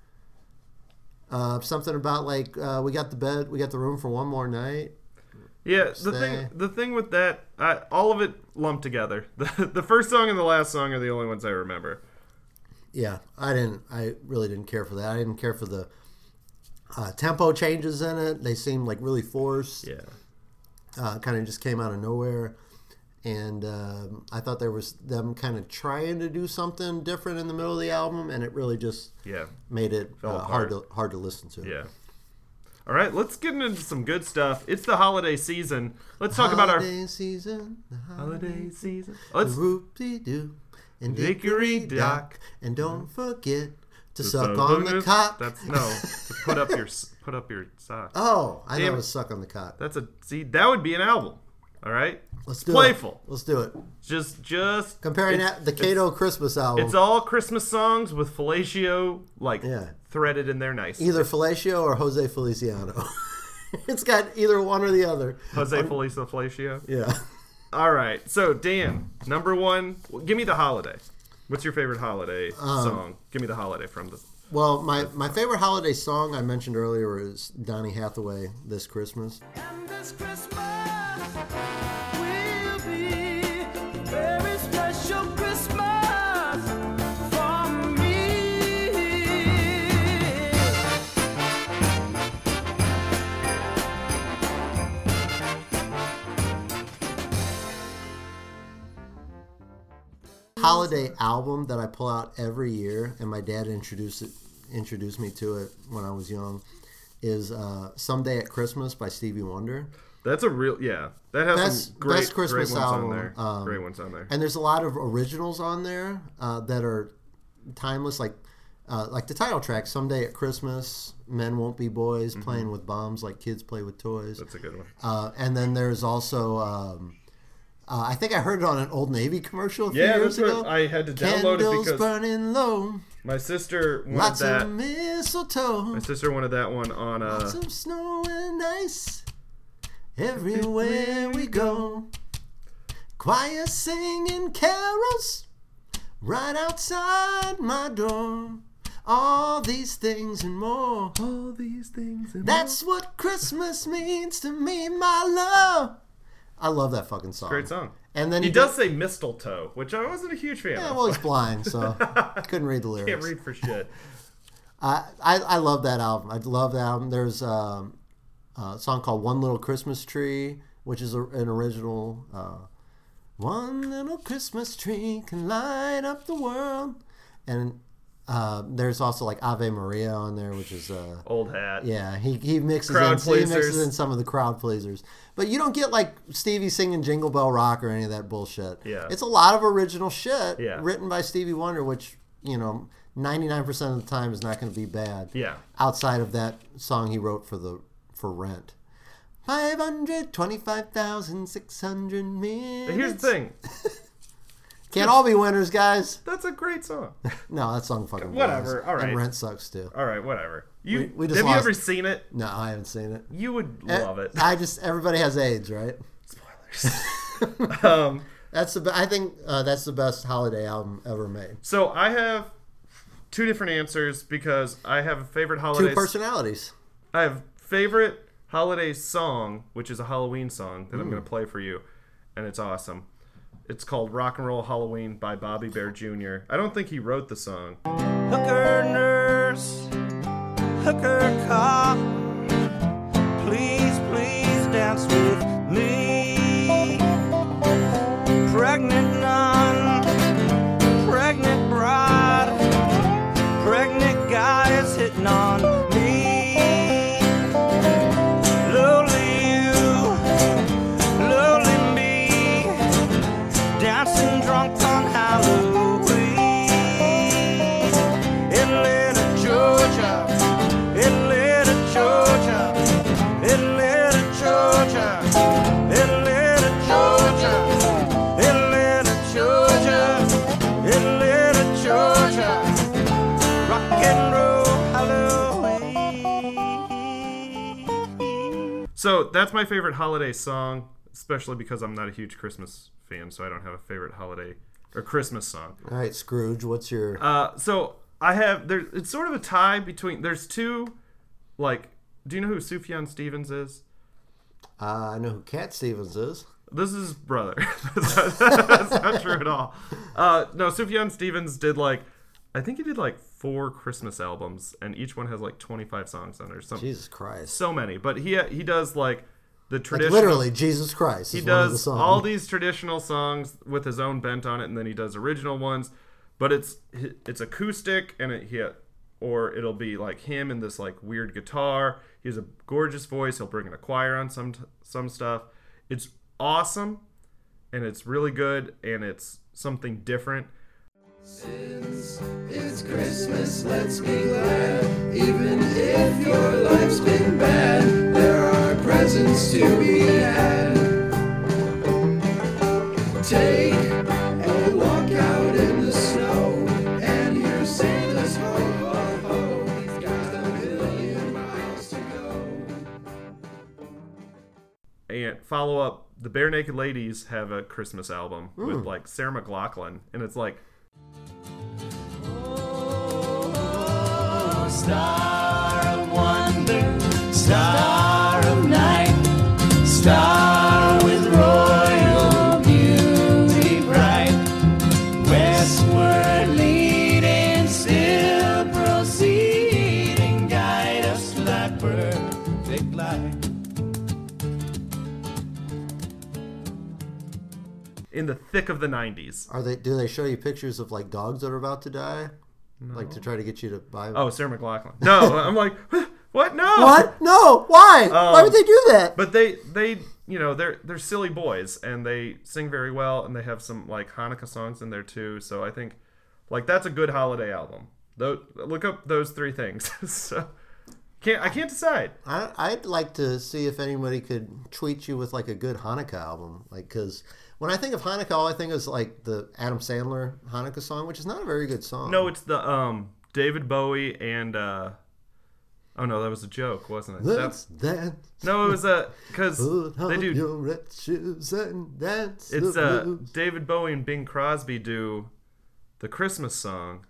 Speaker 2: Uh, something about like uh, we got the bed, we got the room for one more night.
Speaker 1: Yeah, the
Speaker 2: Stay.
Speaker 1: thing, the thing with that, I, all of it lumped together. The, the first song and the last song are the only ones I remember.
Speaker 2: Yeah, I didn't. I really didn't care for that. I didn't care for the uh, tempo changes in it. They seemed like really forced.
Speaker 1: Yeah,
Speaker 2: Uh, kind of just came out of nowhere. And um, I thought there was them kind of trying to do something different in the middle of the album, and it really just
Speaker 1: Yeah.
Speaker 2: made it
Speaker 1: Fell
Speaker 2: uh, hard
Speaker 1: apart.
Speaker 2: to hard to listen to.
Speaker 1: Yeah. All right, let's get into some good stuff. It's the holiday season. Let's talk about our
Speaker 2: Holiday season, the
Speaker 1: holiday season.
Speaker 2: the
Speaker 1: Let's
Speaker 2: whoop-de-doo, and
Speaker 1: Dickory
Speaker 2: dickory
Speaker 1: dock.
Speaker 2: dock, and don't forget to
Speaker 1: to
Speaker 2: suck
Speaker 1: suck
Speaker 2: on the
Speaker 1: your-
Speaker 2: cock.
Speaker 1: That's no. To put up your s- put up your sock.
Speaker 2: Oh, I
Speaker 1: Damn
Speaker 2: know
Speaker 1: it.
Speaker 2: it was suck on the cock.
Speaker 1: That's a see. That would be an album. All right.
Speaker 2: Let's do
Speaker 1: Playful.
Speaker 2: it. Let's do it.
Speaker 1: Just just
Speaker 2: Comparing
Speaker 1: it's-
Speaker 2: that the Cato Christmas album.
Speaker 1: It's all Christmas songs with fellatio like
Speaker 2: Yeah.
Speaker 1: threaded in there nice.
Speaker 2: Either Fellatio or Jose Feliciano. It's got either one or the other.
Speaker 1: Jose Felisa Fellatio.
Speaker 2: Yeah.
Speaker 1: All right. So Dan, number one, give me the holiday. What's your favorite holiday
Speaker 2: Um,
Speaker 1: song? Give me the holiday from the.
Speaker 2: Well, my, my favorite holiday song I mentioned earlier is Donny Hathaway, This Christmas.
Speaker 4: And this Christmas will be a very special Christmas for me.
Speaker 2: Holiday album that I pull out every year, and my dad introduced it, introduced me to it when I was young, is uh, Someday at Christmas by Stevie Wonder.
Speaker 1: That's a real yeah. That has
Speaker 2: Best-
Speaker 1: some great,
Speaker 2: best Christmas
Speaker 1: great ones
Speaker 2: album,
Speaker 1: on there.
Speaker 2: um,
Speaker 1: great ones on there.
Speaker 2: And there's a lot of originals on there uh, that are timeless, like uh, like the title track, Someday at Christmas, Men Won't Be Boys, Playing with Bombs Like Kids Play with Toys.
Speaker 1: That's a good one.
Speaker 2: Uh, and then there's also, um, uh, I think I heard it on an Old Navy commercial a few
Speaker 1: Yeah,
Speaker 2: years
Speaker 1: that's what
Speaker 2: ago.
Speaker 1: I had to download
Speaker 2: Candles
Speaker 1: it because
Speaker 2: burning low,
Speaker 1: my sister wanted
Speaker 2: lots
Speaker 1: that.
Speaker 2: of mistletoe,
Speaker 1: My sister wanted that one on uh,
Speaker 2: lots of snow and ice everywhere we go. Choir singing carols right outside my door. All these things and more.
Speaker 1: all these things. And
Speaker 2: That's what Christmas means to me, my love. I love that fucking song.
Speaker 1: great song.
Speaker 2: And then
Speaker 1: He
Speaker 2: he,
Speaker 1: does say mistletoe, which I wasn't a huge fan
Speaker 2: Yeah,
Speaker 1: of.
Speaker 2: well, he's blind, so couldn't read the lyrics.
Speaker 1: Can't read for shit.
Speaker 2: I, I I love that album. I love that album. There's um, a song called "One Little Christmas Tree," which is a, an original. Uh, One little Christmas tree can light up the world, and uh, there's also like Ave Maria on there, which is uh,
Speaker 1: Old hat.
Speaker 2: yeah. He he mixes
Speaker 1: Crowd
Speaker 2: in he mixes
Speaker 1: pleasers.
Speaker 2: in some of the crowd pleasers, but you don't get like Stevie singing "Jingle Bell Rock" or any of that bullshit.
Speaker 1: Yeah.
Speaker 2: It's a lot of original shit
Speaker 1: Yeah.
Speaker 2: written by Stevie Wonder, which you know. ninety-nine percent of the time is not going to be bad.
Speaker 1: Yeah.
Speaker 2: Outside of that song he wrote for the for Rent. five hundred twenty-five thousand six hundred minutes.
Speaker 1: Here's the thing.
Speaker 2: Can't all be winners, guys.
Speaker 1: That's a great song.
Speaker 2: No, that song fucking
Speaker 1: Whatever,
Speaker 2: blows.
Speaker 1: all right.
Speaker 2: And Rent sucks too.
Speaker 1: All right, whatever. You
Speaker 2: We- we just
Speaker 1: have you
Speaker 2: lost-
Speaker 1: ever seen it?
Speaker 2: No, I haven't seen it.
Speaker 1: You would
Speaker 2: Eh,
Speaker 1: love it.
Speaker 2: I just everybody has AIDS, right?
Speaker 1: Spoilers. um,
Speaker 2: That's the be- I think uh, that's the best holiday album ever made.
Speaker 1: so I have two different answers because I have a favorite holiday.
Speaker 2: Two personalities.
Speaker 1: I have favorite holiday song, which is a Halloween song that I'm
Speaker 2: Mm.
Speaker 1: going to play for you, and it's awesome. It's called Rock and Roll Halloween by Bobby Bear Junior I don't think he wrote the song.
Speaker 6: Hooker nurse, hooker cop, please, please dance with me. Pregnant nun, pregnant bride, pregnant guy is hitting on me. Lowly you, lowly me, dancing drunk on Halloween. Atlanta, Georgia, Atlanta, Georgia, Atlanta, Georgia, Atlanta, Georgia, Atlanta, Georgia, Atlanta, Georgia, rock and roll Halloween.
Speaker 1: So that's my favorite holiday song, especially because I'm not a huge Christmas fan, so I don't have a favorite holiday or Christmas song.
Speaker 2: All right, Scrooge, what's your
Speaker 1: Uh, so I have there. It's sort of a tie between. There's two, like. Do you know who Sufjan Stevens is?
Speaker 2: uh, I know who Cat Stevens is.
Speaker 1: This is his brother. that's, not, that's not true at all. Uh, no, Sufjan Stevens did like, I think he did like four Christmas albums, and each one has like twenty-five songs on it or something.
Speaker 2: Jesus Christ.
Speaker 1: So many, but he he does like the
Speaker 2: Like
Speaker 1: traditional.
Speaker 2: literally, Jesus Christ.
Speaker 1: He
Speaker 2: Is one of the
Speaker 1: does
Speaker 2: songs.
Speaker 1: all these traditional songs with his own bent on it, and then he does original ones. But it's it's acoustic, and it he or it'll be like him and this like weird guitar. He has a gorgeous voice. He'll bring in a choir on some some stuff. It's awesome, and it's really good, and it's something different.
Speaker 7: It's Christmas, let's be glad. Even if your life's been bad, there are presents to be had. Take a walk out in the snow and hear Santa's ho ho ho. He's got a million miles to go.
Speaker 1: And follow up, the Bare Naked Ladies have a Christmas album with like Sarah McLachlan, and it's like.
Speaker 4: Star of wonder, star of night, star with royal beauty bright, westward leading, still proceeding, guide us to thy perfect light.
Speaker 1: In the thick of the nineties.
Speaker 2: Are they? Do they show you pictures of like dogs that are about to die?
Speaker 1: No.
Speaker 2: Like to try to get you to buy them?
Speaker 1: Oh, Sarah McLachlan. No, I'm like, what? No.
Speaker 2: What? No. Why?
Speaker 1: Um,
Speaker 2: Why would they do that?
Speaker 1: But they, they, you know, they're they're silly boys, and they sing very well, and they have some like Hanukkah songs in there too. So I think, like, that's a good holiday album. Though, look up those three things. so can't I can't decide.
Speaker 2: I, I'd like to see if anybody could tweet you with like a good Hanukkah album, like because. When I think of Hanukkah, all I think is like the Adam Sandler Hanukkah song, which is not a very good song.
Speaker 1: No, it's the um David Bowie and uh oh no, that was a joke, wasn't it?
Speaker 2: Let's
Speaker 1: That-
Speaker 2: dance.
Speaker 1: no, it was a because
Speaker 2: Put
Speaker 1: they
Speaker 2: on
Speaker 1: do.
Speaker 2: your red shoes and dance.
Speaker 1: It's
Speaker 2: the
Speaker 1: uh
Speaker 2: blues.
Speaker 1: David Bowie and Bing Crosby do the Christmas song.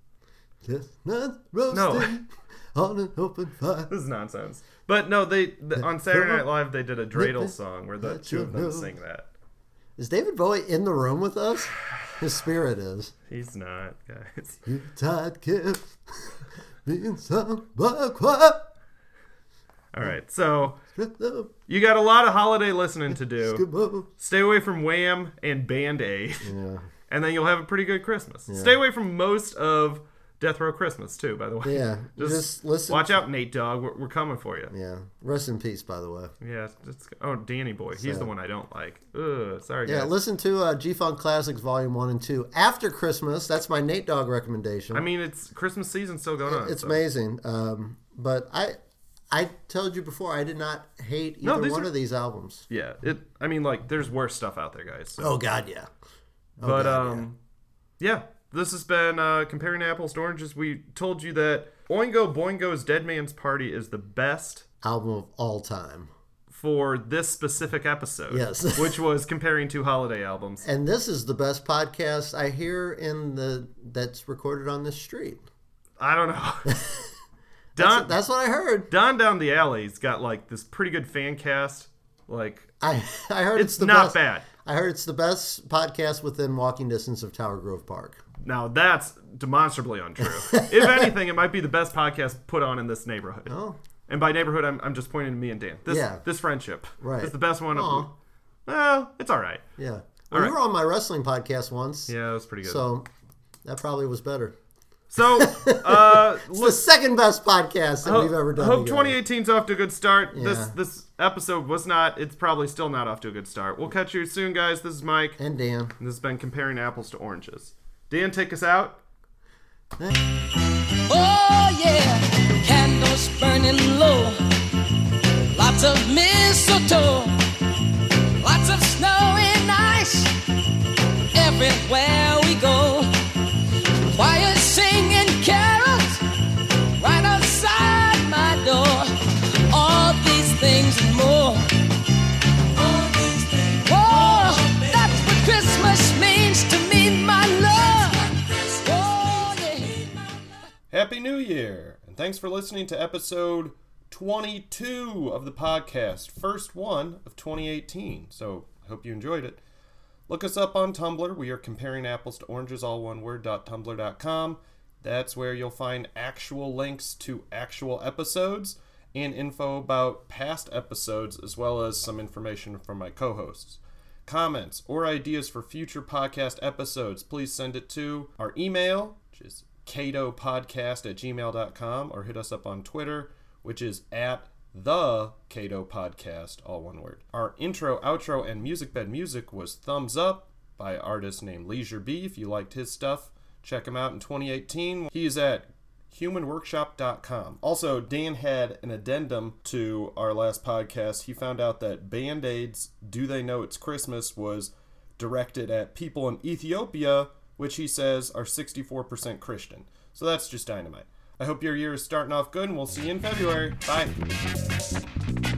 Speaker 2: Chestnuts roasting
Speaker 1: No.
Speaker 2: on an open fire.
Speaker 1: This is nonsense. But no, they the, on Saturday Night Live they did a dreidel song where the two of them sing that.
Speaker 2: Is David Bowie in the room with us? His spirit is.
Speaker 1: He's not, guys.
Speaker 2: You tired kid, being some buckwhip.
Speaker 1: All right, so you got a lot of holiday listening to do. Stay away from Wham and Band Aid,
Speaker 2: Yeah.
Speaker 1: and then you'll have a pretty good Christmas. Stay away from most of Death Row Christmas too, by the way.
Speaker 2: Yeah.
Speaker 1: just,
Speaker 2: Just listen.
Speaker 1: Watch out, Nate Dogg. We're, we're coming for you.
Speaker 2: Yeah. Rest in peace, by the way.
Speaker 1: Yeah. Just, oh, Danny Boy. He's
Speaker 2: Sad.
Speaker 1: the one I don't like. Ugh. Sorry,
Speaker 2: Yeah,
Speaker 1: guys.
Speaker 2: listen to uh, G-Funk Classics Volume one and two after Christmas. That's my Nate Dogg recommendation.
Speaker 1: I mean, it's Christmas season still going on.
Speaker 2: it's
Speaker 1: so.
Speaker 2: amazing. Um, but I I told you before, I did not hate
Speaker 1: No,
Speaker 2: either
Speaker 1: these
Speaker 2: one
Speaker 1: are-
Speaker 2: of these albums.
Speaker 1: Yeah. It. I mean, like, there's worse stuff out there, guys. So.
Speaker 2: Oh, God, yeah. Oh,
Speaker 1: But
Speaker 2: God,
Speaker 1: um, yeah. This has been uh, Comparing Apples to Oranges. We told you that Oingo Boingo's Dead Man's Party is the best
Speaker 2: yeah. Album of all time.
Speaker 1: for this specific episode.
Speaker 2: Yes.
Speaker 1: Which was comparing two holiday albums.
Speaker 2: And this is the best podcast I hear in the that's recorded on this street.
Speaker 1: I don't know.
Speaker 2: That's,
Speaker 1: Don,
Speaker 2: that's what I heard.
Speaker 1: Don Down the Alley's got like this pretty good fan cast. Like,
Speaker 2: I I heard it's,
Speaker 1: it's
Speaker 2: the
Speaker 1: not
Speaker 2: best.
Speaker 1: bad.
Speaker 2: I heard it's the best podcast within walking distance of Tower Grove Park.
Speaker 1: Now, that's demonstrably untrue. If anything, it might be the best podcast put on in this neighborhood.
Speaker 2: Oh,
Speaker 1: And by neighborhood, I'm, I'm just pointing to me and Dan. This
Speaker 2: Yeah.
Speaker 1: this friendship.
Speaker 2: Right.
Speaker 1: It's the best one.
Speaker 2: Aw.
Speaker 1: Well, it's all right.
Speaker 2: yeah.
Speaker 1: All
Speaker 2: Well,
Speaker 1: right.
Speaker 2: you were on my wrestling podcast once.
Speaker 1: Yeah, it was pretty good.
Speaker 2: So that probably was better.
Speaker 1: So, uh,
Speaker 2: It's
Speaker 1: look,
Speaker 2: the second best podcast that
Speaker 1: ho-
Speaker 2: we've ever done.
Speaker 1: hope
Speaker 2: together.
Speaker 1: twenty eighteen's off to a good start. This
Speaker 2: Yeah.
Speaker 1: this episode was not. It's probably still not off to a good start. We'll catch you soon, guys. This is Mike.
Speaker 2: And Dan.
Speaker 1: And this has been Comparing Apples to Oranges. Dan, take us out.
Speaker 4: Oh yeah, candles burning low, lots of mistletoe, lots of snow and ice everywhere we go. Choir singing carols right outside my door. All these things and more. All these things. Oh, that's what Christmas means to me, my love. Oh yeah.
Speaker 1: Happy New Year, and thanks for listening to episode twenty-two of the podcast, first one of twenty eighteen. So, I hope you enjoyed it. Look us up on Tumblr. We are Comparing Apples to Oranges, all one word, dot tumblr dot com. That's where you'll find actual links to actual episodes, and info about past episodes, as well as some information from my co-hosts. Comments or ideas for future podcast episodes, please send it to our email, which is catopodcast at gmail dot com, or hit us up on Twitter, which is at the Cato Podcast, all one word. Our intro, outro, and music bed music was Thumbs Up by an artist named Leisure B. If you liked his stuff, check him out in twenty eighteen. He's at human workshop dot com. Also, Dan had an addendum to our last podcast. He found out that Band-Aid's Do They Know It's Christmas was directed at people in Ethiopia, which he says are sixty-four percent Christian. So that's just dynamite. I hope your year is starting off good, and we'll see you in February. Bye.